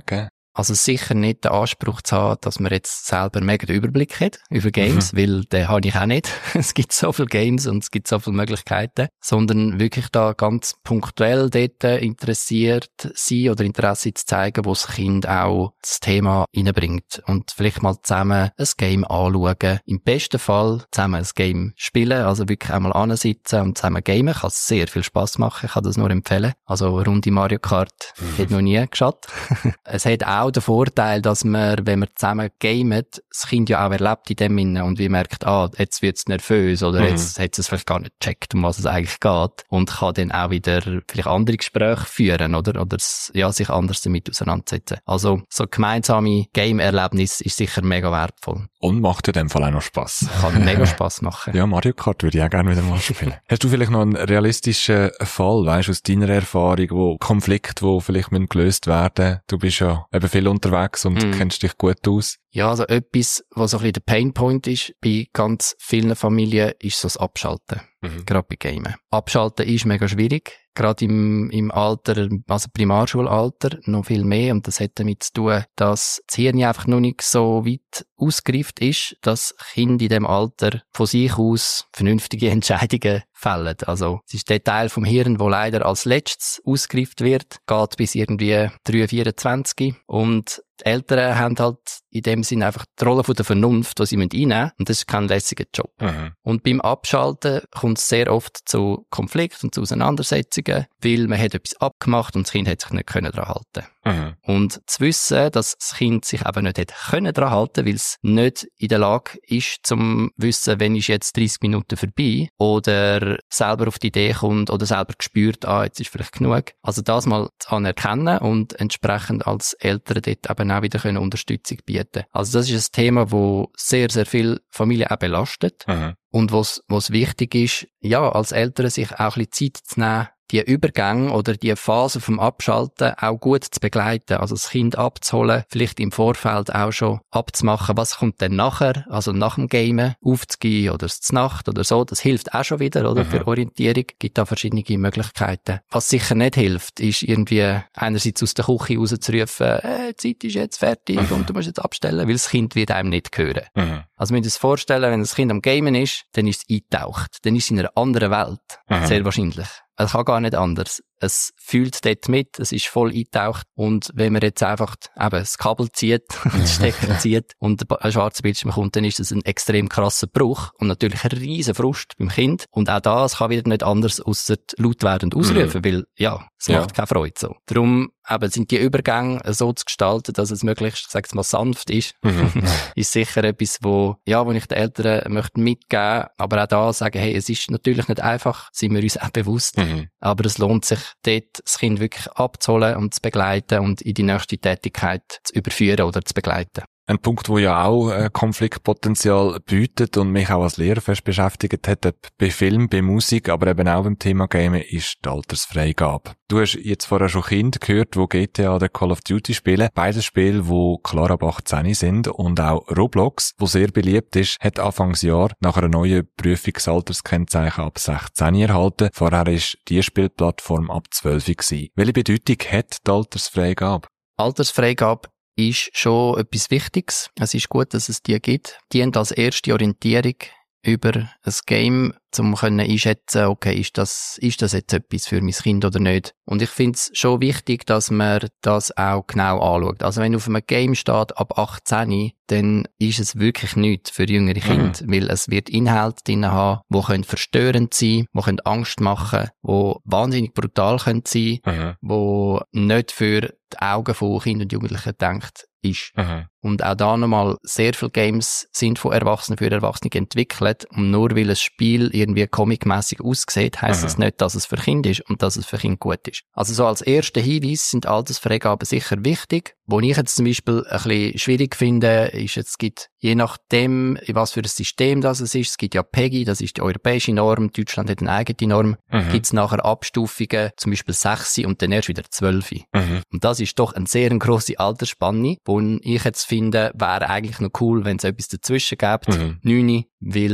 Also sicher nicht den Anspruch zu haben, dass man jetzt selber mega den Überblick hat über Games, weil den habe ich auch nicht. Es gibt so viele Games und es gibt so viele Möglichkeiten, sondern wirklich da ganz punktuell dort interessiert sein oder Interesse zu zeigen, wo das Kind auch das Thema reinbringt und vielleicht mal zusammen ein Game anschauen. Im besten Fall zusammen ein Game spielen, also wirklich einmal ansitzen und zusammen gamen. Kann sehr viel Spass machen, ich kann das nur empfehlen. Also eine Runde Mario Kart hat noch nie geschadet. Es hat auch den Vorteil, dass man, wenn man zusammen gamet, das Kind ja auch erlebt in dem Sinne und wie merkt, jetzt wird's nervös oder jetzt hat es vielleicht gar nicht gecheckt, um was es eigentlich geht und kann dann auch wieder vielleicht andere Gespräche führen oder sich anders damit auseinandersetzen. Also so gemeinsame Game-Erlebnis ist sicher mega wertvoll. Und macht in dem Fall auch noch Spass. Kann mega Spass machen. Ja, Mario Kart würde ich auch gerne wieder mal spielen. Hast du vielleicht noch einen realistischen Fall, weißt du, aus deiner Erfahrung, wo Konflikte, die vielleicht gelöst werden? Du bist ja eben viel unterwegs und kennst dich gut aus. Ja, also etwas, was so ein bisschen der Painpoint ist bei ganz vielen Familien, ist so das Abschalten. Gerade bei Gamen. Abschalten ist mega schwierig. Gerade im Alter, also Primarschulalter, noch viel mehr. Und das hat damit zu tun, dass das Hirn einfach noch nicht so weit ausgereift ist, dass Kinder in dem Alter von sich aus vernünftige Entscheidungen fällen. Also, es ist der Teil vom Hirn, der leider als letztes ausgereift wird, geht bis irgendwie 3, 24. Und die Eltern haben halt in dem Sinn einfach die Rolle von der Vernunft, die sie einnehmen müssen. Und das ist kein lässiger Job. Und beim Abschalten kommt es sehr oft zu Konflikten und zu Auseinandersetzungen, weil man hat etwas abgemacht und das Kind hat sich nicht daran halten. Und zu wissen, dass das Kind sich eben nicht daran halten, weil es nicht in der Lage ist, zum wissen, wenn ist jetzt 30 Minuten vorbei oder selber auf die Idee kommt oder selber gespürt, jetzt ist vielleicht genug. Also das mal zu anerkennen und entsprechend als Eltern dort eben auch wieder Unterstützung bieten. Also das ist ein Thema, wo sehr, sehr viele Familien auch belastet. Und was wichtig ist, ja, als Eltern sich auch ein bisschen Zeit zu nehmen, die Übergänge oder die Phase vom Abschalten auch gut zu begleiten. Also das Kind abzuholen, vielleicht im Vorfeld auch schon abzumachen, was kommt denn nachher, also nach dem Gamen aufzugehen oder zur Nacht oder so. Das hilft auch schon wieder, oder? Für Orientierung. Gibt da verschiedene Möglichkeiten. Was sicher nicht hilft, ist irgendwie einerseits aus der Küche rauszurufen, die Zeit ist jetzt fertig und du musst jetzt abstellen, weil das Kind wird einem nicht hören. Also man muss sich vorstellen, wenn das Kind am Gamen ist, dann ist es eingetaucht. Dann ist es in einer anderen Welt. Sehr wahrscheinlich. Es kann gar nicht anders. Es fühlt dort mit, es ist voll eingetaucht. Und wenn man jetzt einfach eben das Kabel zieht, das Stecker zieht und ein schwarzer Bildschirm kommt, dann ist das ein extrem krasser Bruch und natürlich ein riesen Frust beim Kind. Und auch das kann wieder nicht anders ausser laut werden und ausrufen, weil, ja, es macht keine Freude so. Darum eben sind die Übergänge so zu gestalten, dass es möglichst, ich sag's mal, sanft ist. Ist sicher etwas, wo ich den Eltern möchte mitgeben, aber auch da sagen, hey, es ist natürlich nicht einfach, sind wir uns auch bewusst, aber es lohnt sich, dort das Kind wirklich abzuholen und zu begleiten und in die nächste Tätigkeit zu überführen oder zu begleiten. Ein Punkt, wo ja auch Konfliktpotenzial bietet und mich auch als Lehrer fest beschäftigt hat, ob bei Film, bei Musik, aber eben auch beim Thema Gamen, ist die Altersfreigabe. Du hast jetzt vorher schon Kinder gehört, die GTA oder Call of Duty spielen. Beides Spiele, die klar ab 18 sind, und auch Roblox, wo sehr beliebt ist, hat Anfangsjahr nach einer neuen Prüfungsalterskennzeichen ab 16 erhalten. Vorher war die Spielplattform ab 12 gewesen. Welche Bedeutung hat die Altersfreigabe? Altersfreigabe ist schon etwas Wichtiges. Es ist gut, dass es die gibt. Die dient als erste Orientierung über ein Game, um einschätzen, okay, ist das jetzt etwas für mein Kind oder nicht. Und ich finde es schon wichtig, dass man das auch genau anschaut. Also wenn auf einem Game steht, ab 18, dann ist es wirklich nichts für jüngere Kinder, weil es wird Inhalte drin haben, die verstörend sein, die Angst machen, die wahnsinnig brutal sein können, die nicht für die Augen von Kindern und Jugendlichen gedacht ist. Und auch da nochmal, sehr viele Games sind von Erwachsenen für Erwachsene entwickelt, und nur weil ein Spiel irgendwie comicmässig aussieht, heisst das nicht, dass es für Kinder ist und dass es für Kinder gut ist. Also so als erster Hinweis sind Altersfreigaben sicher wichtig. Wo ich jetzt zum Beispiel ein bisschen schwierig finde, ist, es gibt, je nachdem, was für ein System das es ist, es gibt ja PEGI, das ist die europäische Norm, Deutschland hat eine eigene Norm, gibt es nachher Abstufungen, zum Beispiel 6 und dann erst wieder 12. Und das ist doch eine sehr grosse Altersspanne, wo ich jetzt finde, wäre eigentlich noch cool, wenn es etwas dazwischen gibt, 9, weil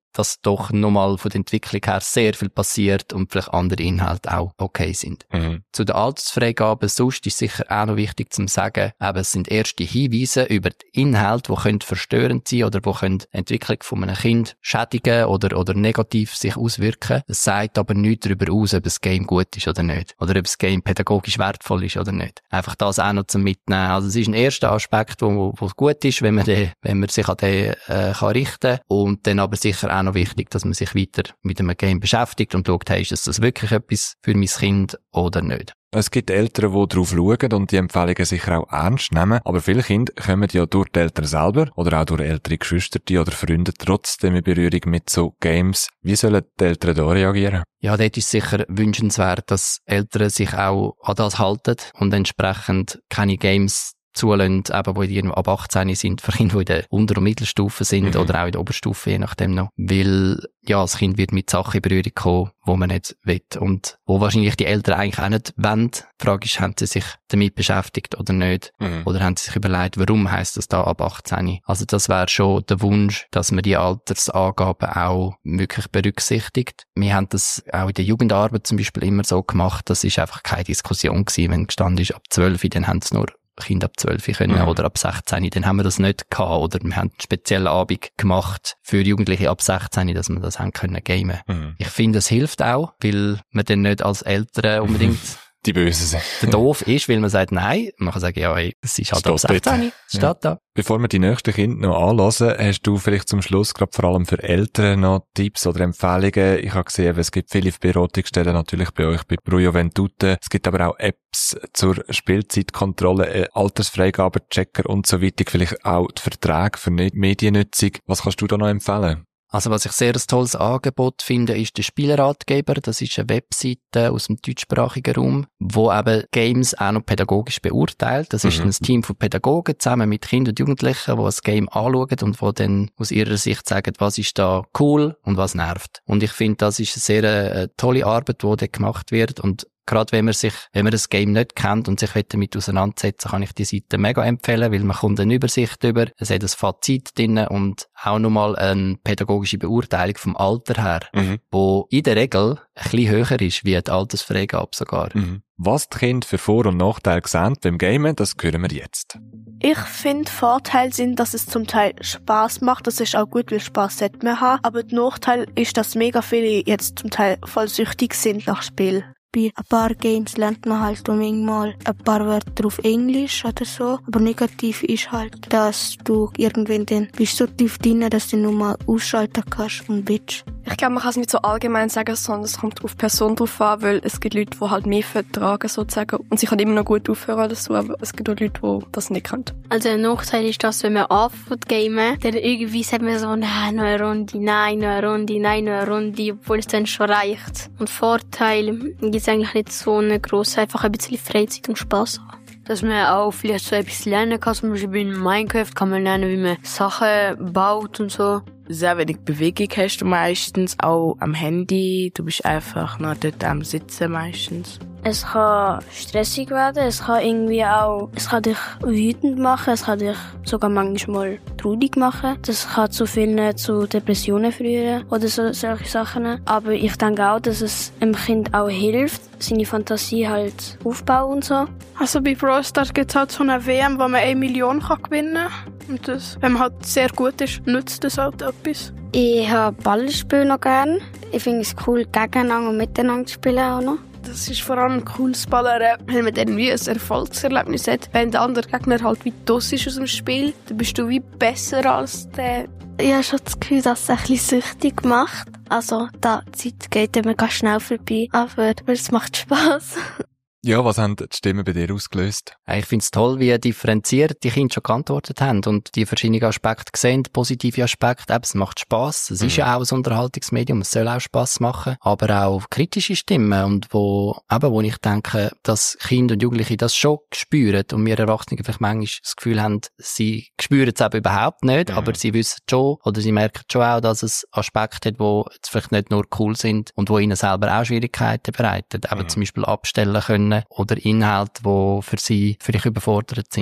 dass doch nochmal von der Entwicklung her sehr viel passiert und vielleicht andere Inhalte auch okay sind. Zu der Altersfreigabe sonst ist sicher auch noch wichtig zu sagen, eben, es sind erste Hinweise über die Inhalte, die können verstörend sein oder die können die Entwicklung von einem Kind schädigen oder negativ sich auswirken. Es sagt aber nichts darüber aus, ob das Game gut ist oder nicht. Oder ob das Game pädagogisch wertvoll ist oder nicht. Einfach das auch noch zum Mitnehmen. Also es ist ein erster Aspekt, wo gut ist, wenn man sich an den kann richten. Und dann aber sicher auch noch wichtig, dass man sich weiter mit einem Game beschäftigt und schaut, hey, ist das wirklich etwas für mein Kind oder nicht. Es gibt Eltern, die darauf schauen und die Empfehlungen sicher auch ernst nehmen, aber viele Kinder kommen ja durch die Eltern selber oder auch durch ältere Geschwister oder Freunde trotzdem in Berührung mit so Games. Wie sollen die Eltern da reagieren? Ja, dort ist sicher wünschenswert, dass Eltern sich auch an das halten und entsprechend keine Games zulassen, eben, die ab 18 sind, für Kinder, die in der Unter- und Mittelstufe sind oder auch in der Oberstufe, je nachdem noch. Weil, ja, das Kind wird mit Sachen in Berührung kommen, die man nicht will und wo wahrscheinlich die Eltern eigentlich auch nicht wollen. Die Frage ist, haben sie sich damit beschäftigt oder nicht? Oder haben sie sich überlegt, warum heisst das da ab 18? Also das wäre schon der Wunsch, dass man die Altersangaben auch wirklich berücksichtigt. Wir haben das auch in der Jugendarbeit zum Beispiel immer so gemacht, das ist einfach keine Diskussion gewesen. Wenn gestanden ist ab 12, dann haben sie nur Kinder ab 12 können oder ab 16, dann haben wir das nicht gehabt oder wir haben einen speziellen Abend gemacht für Jugendliche ab 16, dass wir das haben können gamen. Ich finde, es hilft auch, weil man dann nicht als Eltern unbedingt die Bösen sind. Der doof ist, weil man sagt, nein, man kann sagen, ja, ey, es ist halt ab 16, es steht da. Bevor wir die nächsten Kinder noch anhören, hast du vielleicht zum Schluss gerade vor allem für Eltern noch Tipps oder Empfehlungen? Ich habe gesehen, es gibt viele Beratungsstellen natürlich bei euch, bei Pro Juventute. Es gibt aber auch Apps zur Spielzeitkontrolle, Altersfreigabenchecker und so weiter. Vielleicht auch die Verträge für Mediennutzung. Was kannst du da noch empfehlen? Also was ich sehr ein tolles Angebot finde, ist der Spielratgeber. Das ist eine Webseite aus dem deutschsprachigen Raum, wo eben Games auch noch pädagogisch beurteilt. Das ist ein Team von Pädagogen zusammen mit Kindern und Jugendlichen, die das Game anschauen und die dann aus ihrer Sicht sagen, was ist da cool und was nervt. Und ich finde, das ist eine sehr tolle Arbeit, die dort gemacht wird und gerade wenn man das Game nicht kennt und sich damit auseinandersetzen, kann ich die Seite mega empfehlen, weil man kommt eine Übersicht über, es hat ein Fazit drin und auch nochmal eine pädagogische Beurteilung vom Alter her, wo in der Regel ein bisschen höher ist, wie die Altersfreigabe sogar. Was die Kinder für Vor- und Nachteile sehen beim Gamen, das hören wir jetzt. Ich finde, Vorteile sind, dass es zum Teil Spass macht. Das ist auch gut, weil Spass sollte man haben. Aber der Nachteil ist, dass mega viele jetzt zum Teil voll süchtig sind nach Spiel. Bei ein paar Games lernt man halt manchmal ein paar Wörter auf Englisch oder so. Aber negativ ist halt, dass du irgendwann dann bist so tief drin, dass du nur mal ausschalten kannst und willst. Ich glaube, man kann es nicht so allgemein sagen, sondern es kommt auf die Person drauf an, weil es gibt Leute, die halt mehr vertragen sozusagen und sie können immer noch gut aufhören oder so, aber es gibt auch Leute, die das nicht können. Also ein Nachteil ist, dass wenn man anfängt zu gamen, dann irgendwie sagt man so, nein, noch eine Runde, nein, noch eine Runde, nein, noch eine Runde, obwohl es dann schon reicht. Und Vorteil gibt es eigentlich nicht so eine grosse, einfach ein bisschen Freizeit und Spass haben. Dass man auch vielleicht so etwas lernen kann, zum Beispiel in Minecraft kann man lernen, wie man Sachen baut und so. Sehr wenig Bewegung hast du meistens, auch am Handy. Du bist einfach noch dort am Sitzen meistens. Es kann stressig werden, es kann dich wütend machen, es kann dich sogar manchmal traurig machen. Das kann zu Depressionen führen oder solche Sachen. Aber ich denke auch, dass es einem Kind auch hilft, seine Fantasie halt aufbauen und so. Also bei Brawl Stars gibt es halt so eine WM, wo man 1 Million gewinnen kann. Und das, wenn man halt sehr gut ist, nützt das halt etwas. Ich habe Ballspiel noch gern. Ich finde es cool, gegeneinander und miteinander zu spielen auch noch. Das ist vor allem cool, das Ballern, wenn man dann wie ein Erfolgserlebnis hat. Wenn der andere Gegner halt wie los ist aus dem Spiel, dann bist du wie besser als der. Ich habe schon das Gefühl, dass es ein bisschen süchtig macht. Also, die Zeit geht dann mega schnell vorbei, aber es macht Spass. Ja, was haben die Stimmen bei dir ausgelöst? Ich finde es toll, wie differenziert die Kinder schon geantwortet haben und die verschiedenen Aspekte gesehen, positive Aspekte. Eben, es macht Spass. Es ist ja auch ein Unterhaltungsmedium, es soll auch Spass machen. Aber auch kritische Stimmen und wo ich denke, dass Kinder und Jugendliche das schon spüren und wir Erwachsene vielleicht manchmal das Gefühl haben, sie spüren es eben überhaupt nicht, aber sie wissen schon oder sie merken schon auch, dass es Aspekte hat, die jetzt vielleicht nicht nur cool sind und wo ihnen selber auch Schwierigkeiten bereiten. Eben zum Beispiel abstellen können oder Inhalte, die für sie vielleicht überfordert sind.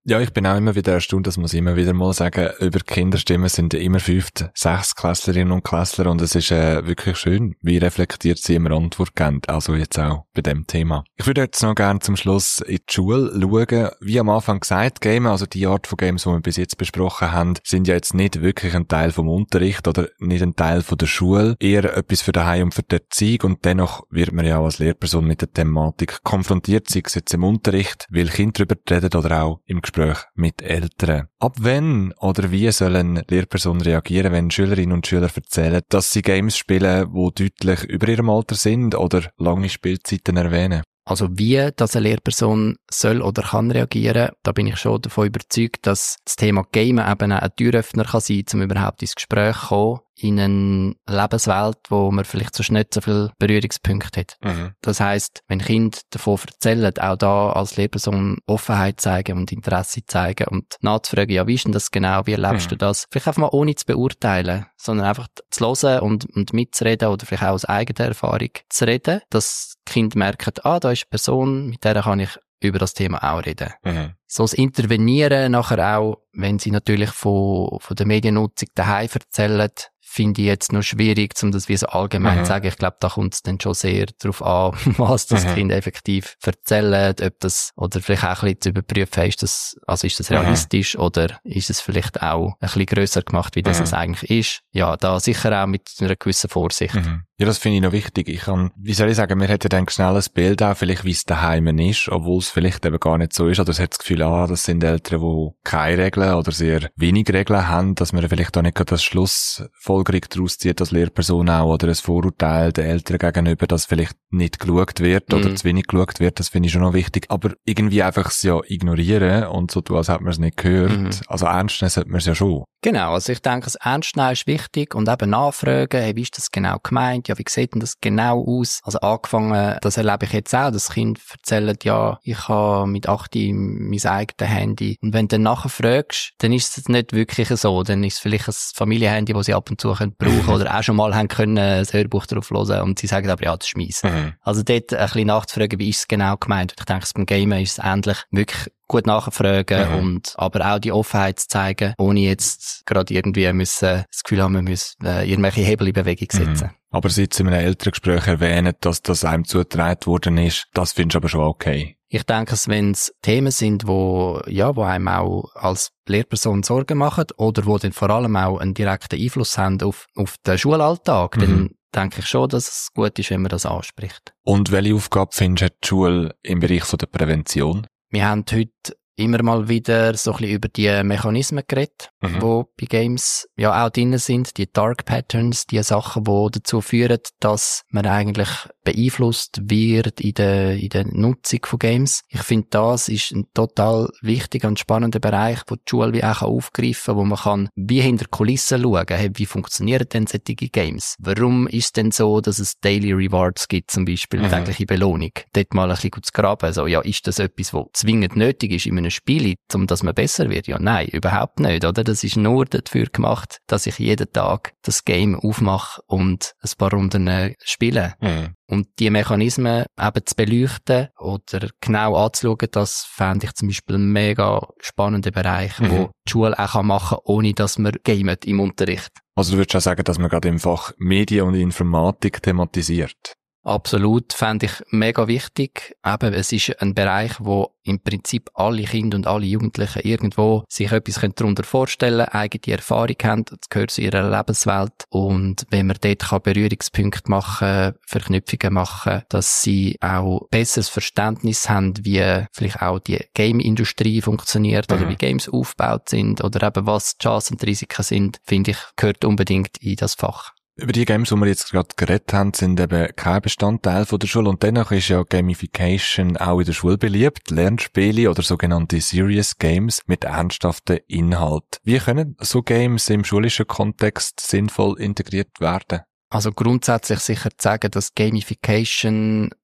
Ja, ich bin auch immer wieder erstaunt, das muss ich immer wieder mal sagen, über Kinderstimmen sind immer 5., 6. Klässlerinnen und Klässler und es ist wirklich schön, wie reflektiert sie immer Antwort geben, also jetzt auch bei dem Thema. Ich würde jetzt noch gerne zum Schluss in die Schule schauen. Wie am Anfang gesagt, Games, also die Art von Games, die wir bis jetzt besprochen haben, sind ja jetzt nicht wirklich ein Teil vom Unterricht oder nicht ein Teil von der Schule, eher etwas für daheim und für die Erziehung und dennoch wird man ja auch als Lehrperson mit der Thematik konfrontiert, sei es jetzt im Unterricht, weil Kinder darüber reden oder auch im Gespräch mit Eltern. Ab wann oder wie sollen Lehrpersonen reagieren, wenn Schülerinnen und Schüler erzählen, dass sie Games spielen, die deutlich über ihrem Alter sind oder lange Spielzeiten erwähnen? Also wie dass eine Lehrperson soll oder kann reagieren, da bin ich schon davon überzeugt, dass das Thema Gamen eben auch ein Türöffner kann sein, um überhaupt ins Gespräch zu kommen, in eine Lebenswelt, wo man vielleicht sonst nicht so viele Berührungspunkte hat. Mhm. Das heisst, wenn Kinder davon erzählen, auch da als Lehrperson Offenheit zeigen und Interesse zeigen und nachzufragen, ja, wie ist denn das genau, wie erlebst du das? Vielleicht einfach mal ohne zu beurteilen, sondern einfach zu hören und mitzureden oder vielleicht auch aus eigener Erfahrung zu reden, dass die Kinder merken, da ist eine Person, mit der kann ich über das Thema auch reden. Mhm. So das Intervenieren nachher auch, wenn sie natürlich von der Mediennutzung daheim erzählen, finde ich jetzt noch schwierig, um das wie so allgemein zu sagen. Ich glaube, da kommt es dann schon sehr darauf an, was das Kind effektiv erzählt, ob das, oder vielleicht auch ein bisschen zu überprüfen, ist das realistisch oder ist es vielleicht auch ein bisschen grösser gemacht, wie das es eigentlich ist. Ja, da sicher auch mit einer gewissen Vorsicht. Ja, das finde ich noch wichtig. Wie soll ich sagen, wir hätten dann schnell ein Bild auch, vielleicht wie es daheim ist, obwohl es vielleicht eben gar nicht so ist, oder es hat das Gefühl, das sind Eltern, die keine Regeln oder sehr wenig Regeln haben, dass man vielleicht auch nicht gerade das Schlussfolgerung daraus zieht als Lehrperson auch, oder ein Vorurteil den Eltern gegenüber, dass vielleicht nicht geschaut wird oder zu wenig geschaut wird, das finde ich schon noch wichtig. Aber irgendwie einfach es ja ignorieren und so tun, als hätte man es nicht gehört. Also ernst nehmen sollte man es ja schon. Genau, also ich denke, das Ernstnehmen ist wichtig und eben nachfragen, hey, wie ist das genau gemeint? Ja, wie sieht denn das genau aus? Also angefangen, das erlebe ich jetzt auch, dass Kinder erzählen, ja, ich habe mit 8 mein eigenes Handy. Und wenn du dann nachher fragst, dann ist es nicht wirklich so. Dann ist es vielleicht ein Familienhandy, das sie ab und zu brauchen können oder auch schon mal haben können, ein Hörbuch drauf hören und sie sagen aber, ja, das ist meins. Also dort ein bisschen nachzufragen, wie ist es genau gemeint? Und ich denke, beim Gamen ist es ähnlich, wirklich gut nachfragen und aber auch die Offenheit zu zeigen, ohne jetzt gerade irgendwie das Gefühl haben, wir müssen irgendwelche Hebel in Bewegung setzen. Aber Sie jetzt in einem Elterngespräch erwähnen, dass das einem zugetragen worden ist, das findest du aber schon okay? Ich denke, wenn es Themen sind, wo einem auch als Lehrperson Sorgen machen oder wo dann vor allem auch einen direkten Einfluss haben auf den Schulalltag, dann denke ich schon, dass es gut ist, wenn man das anspricht. Und welche Aufgabe findest du die Schule im Bereich von der Prävention? Wir haben heute immer mal wieder so ein bisschen über die Mechanismen geredet, die bei Games ja auch drin sind, die Dark Patterns, die Sachen, die dazu führen, dass man eigentlich beeinflusst wird in der Nutzung von Games. Ich finde, das ist ein total wichtiger und spannender Bereich, wo die Schule wie auch aufgreifen kann, wo man kann wie hinter Kulissen schauen, hey, wie funktionieren denn solche Games? Warum ist es denn so, dass es Daily Rewards gibt, zum Beispiel tägliche Belohnung? Dort mal ein bisschen zu graben, so, ja, ist das etwas, was zwingend nötig ist in einem Spiel, um dass man besser wird? Ja, nein, überhaupt nicht, oder? Das ist nur dafür gemacht, dass ich jeden Tag das Game aufmache und ein paar Runden spiele. Und die Mechanismen eben zu beleuchten oder genau anzuschauen, das fände ich zum Beispiel einen mega spannenden Bereich, wo die Schule auch machen kann, ohne dass man gamet im Unterricht. Also du würdest auch sagen, dass man gerade im Fach Medien und Informatik thematisiert? Absolut, fände ich mega wichtig. Eben, es ist ein Bereich, wo im Prinzip alle Kinder und alle Jugendlichen irgendwo sich etwas darunter vorstellen können, eigene Erfahrung haben, das gehört zu ihrer Lebenswelt. Und wenn man dort Berührungspunkte machen, Verknüpfungen machen, dass sie auch besseres Verständnis haben, wie vielleicht auch die Game-Industrie funktioniert oder wie Games aufgebaut sind oder eben was die Chancen und Risiken sind, finde ich, gehört unbedingt in das Fach. Über die Games, die wir jetzt gerade geredet haben, sind eben kein Bestandteil von der Schule. Und dennoch ist ja Gamification auch in der Schule beliebt. Lernspiele oder sogenannte Serious Games mit ernsthaften Inhalt. Wie können so Games im schulischen Kontext sinnvoll integriert werden? Also grundsätzlich sicher zu sagen, dass Gamification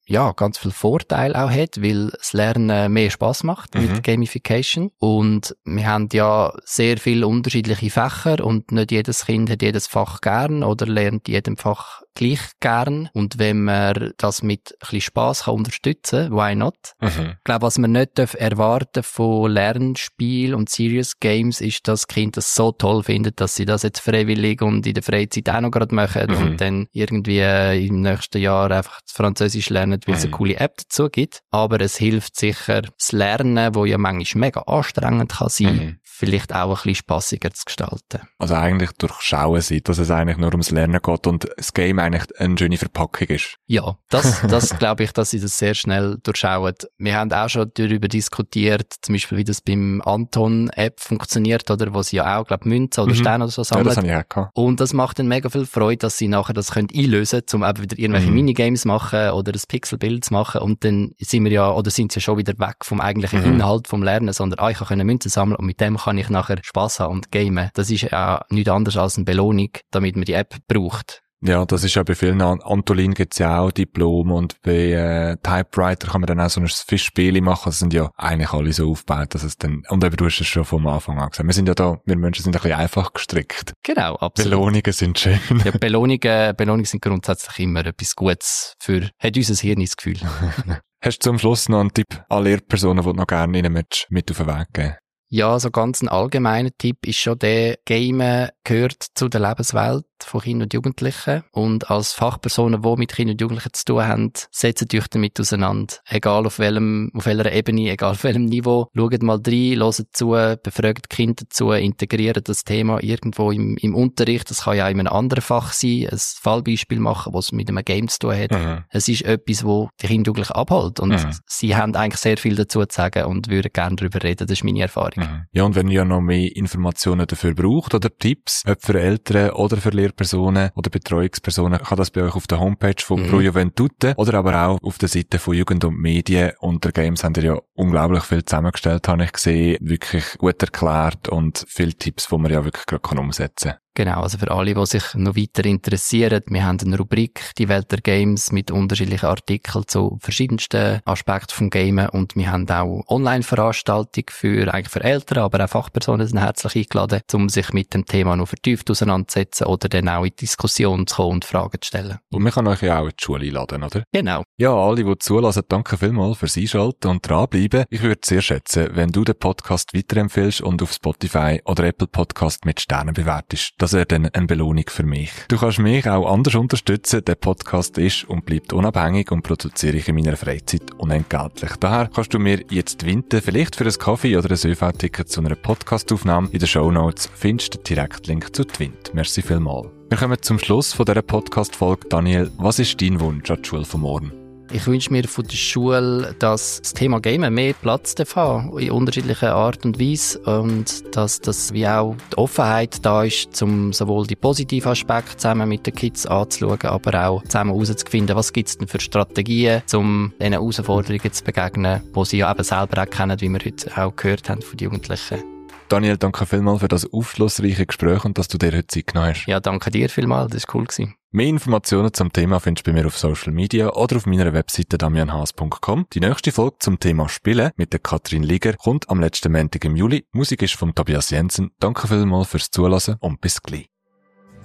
ganz viel Vorteile auch hat, weil das Lernen mehr Spass macht mit Gamification. Und wir haben ja sehr viele unterschiedliche Fächer und nicht jedes Kind hat jedes Fach gern oder lernt in jedem Fach gleich gern. Und wenn man das mit ein bisschen Spass kann unterstützen, why not? Ich glaube, was man nicht erwarten von Lernspielen und Serious Games ist, dass Kinder das so toll finden, dass sie das jetzt freiwillig und in der Freizeit auch noch gerade machen und dann irgendwie im nächsten Jahr einfach das Französisch lernen, weil es eine coole App dazu gibt. Aber es hilft sicher, das Lernen, wo ja manchmal mega anstrengend kann sein, vielleicht auch ein bisschen spassiger zu gestalten. Also eigentlich durchschauen sie, dass es eigentlich nur ums Lernen geht und das Game eigentlich eine schöne Verpackung ist. Ja, das glaube ich, dass sie das sehr schnell durchschauen. Wir haben auch schon darüber diskutiert, zum Beispiel, wie das beim Anton-App funktioniert, oder wo sie ja auch, glaube Münzen oder Steine oder so sammeln. Ja, das habe ich auch gehabt. Und das macht dann mega viel Freude, dass sie nachher das können einlösen können, um eben wieder irgendwelche Minigames machen oder ein Pixelbild zu machen. Und dann sind sie ja schon wieder weg vom eigentlichen Inhalt vom Lernen, sondern ich kann Münzen sammeln und mit dem kann ich nachher Spass haben und gamen. Das ist ja nichts anderes als eine Belohnung, damit man die App braucht. Ja, das ist ja bei vielen. Antolin gibt's ja auch Diplom und bei Typewriter kann man dann auch so ein Fischspiel machen. Das sind ja eigentlich alle so aufgebaut, dass es dann, und eben du hast es schon vom Anfang an gesagt. Wir Menschen sind ein bisschen einfach gestrickt. Genau, absolut. Belohnungen sind schön. Ja, Belohnungen sind grundsätzlich immer etwas Gutes hat unser Hirn das Gefühl. Hast du zum Schluss noch einen Tipp an Lehrpersonen, die du noch gerne ihnen mit auf den Weg geben? Ja, so ganz ein allgemeiner Tipp ist schon der, Gamen gehört zu der Lebenswelt von Kindern und Jugendlichen. Und als Fachpersonen, die mit Kindern und Jugendlichen zu tun haben, setzt euch damit auseinander. Egal auf welcher Ebene, egal auf welchem Niveau. Schaut mal rein, hört zu, befragt die Kinder dazu, integriert das Thema irgendwo im Unterricht. Das kann ja in einem anderen Fach sein, ein Fallbeispiel machen, was mit einem Game zu tun hat. Es ist etwas, wo die Kinder und Jugendlichen abholt. Und sie haben eigentlich sehr viel dazu zu sagen und würden gerne darüber reden. Das ist meine Erfahrung. Ja, und wenn ihr noch mehr Informationen dafür braucht oder Tipps, ob für Eltern oder für Lehrpersonen oder Betreuungspersonen, kann das bei euch auf der Homepage von Pro Juventute oder aber auch auf der Seite von Jugend und Medien. Unter Games habt ihr ja unglaublich viel zusammengestellt, habe ich gesehen. Wirklich gut erklärt und viele Tipps, die man ja wirklich gerade umsetzen kann. Genau, also für alle, die sich noch weiter interessieren, wir haben eine Rubrik, die Welt der Games, mit unterschiedlichen Artikeln zu verschiedensten Aspekten vom Gamen und wir haben auch Online-Veranstaltungen für Eltern, aber auch Fachpersonen sind herzlich eingeladen, um sich mit dem Thema noch vertieft auseinanderzusetzen oder dann auch in die Diskussion zu kommen und Fragen zu stellen. Und man kann euch ja auch in die Schule einladen, oder? Genau. Ja, alle, die zulassen, danke vielmals fürs Einschalten und dranbleiben. Ich würde es sehr schätzen, wenn du den Podcast weiterempfehlst und auf Spotify oder Apple Podcast mit Sternen bewertest. Das wäre dann eine Belohnung für mich. Du kannst mich auch anders unterstützen. Der Podcast ist und bleibt unabhängig und produziere ich in meiner Freizeit unentgeltlich. Daher kannst du mir jetzt winten, vielleicht für einen Kaffee oder ein ÖV-Ticket zu einer Podcastaufnahme. In den Shownotes findest du den Direktlink zu Twint. Merci vielmals. Wir kommen zum Schluss von dieser Podcast-Folge. Daniel, was ist dein Wunsch an die Schule von morgen? Ich wünsche mir von der Schule, dass das Thema Gamen mehr Platz haben in unterschiedlichen Art und Weise und dass das wie auch die Offenheit da ist, um sowohl die positiven Aspekte zusammen mit den Kids anzuschauen, aber auch zusammen herauszufinden, was gibt es denn für Strategien, um diesen Herausforderungen zu begegnen, die sie ja eben selber auch kennen, wie wir heute auch gehört haben von den Jugendlichen. Daniel, danke vielmals für das aufschlussreiche Gespräch und dass du dir heute Zeit genommen hast. Ja, danke dir vielmals, das war cool gewesen. Mehr Informationen zum Thema findest du bei mir auf Social Media oder auf meiner Webseite damianhaas.com. Die nächste Folge zum Thema Spielen mit der Katrin Liger kommt am letzten Montag im Juli. Musik ist von Tobias Jensen. Danke vielmals fürs Zuhören und bis gleich.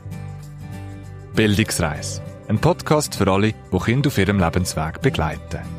Bildungsreise. Ein Podcast für alle, die Kinder auf ihrem Lebensweg begleiten.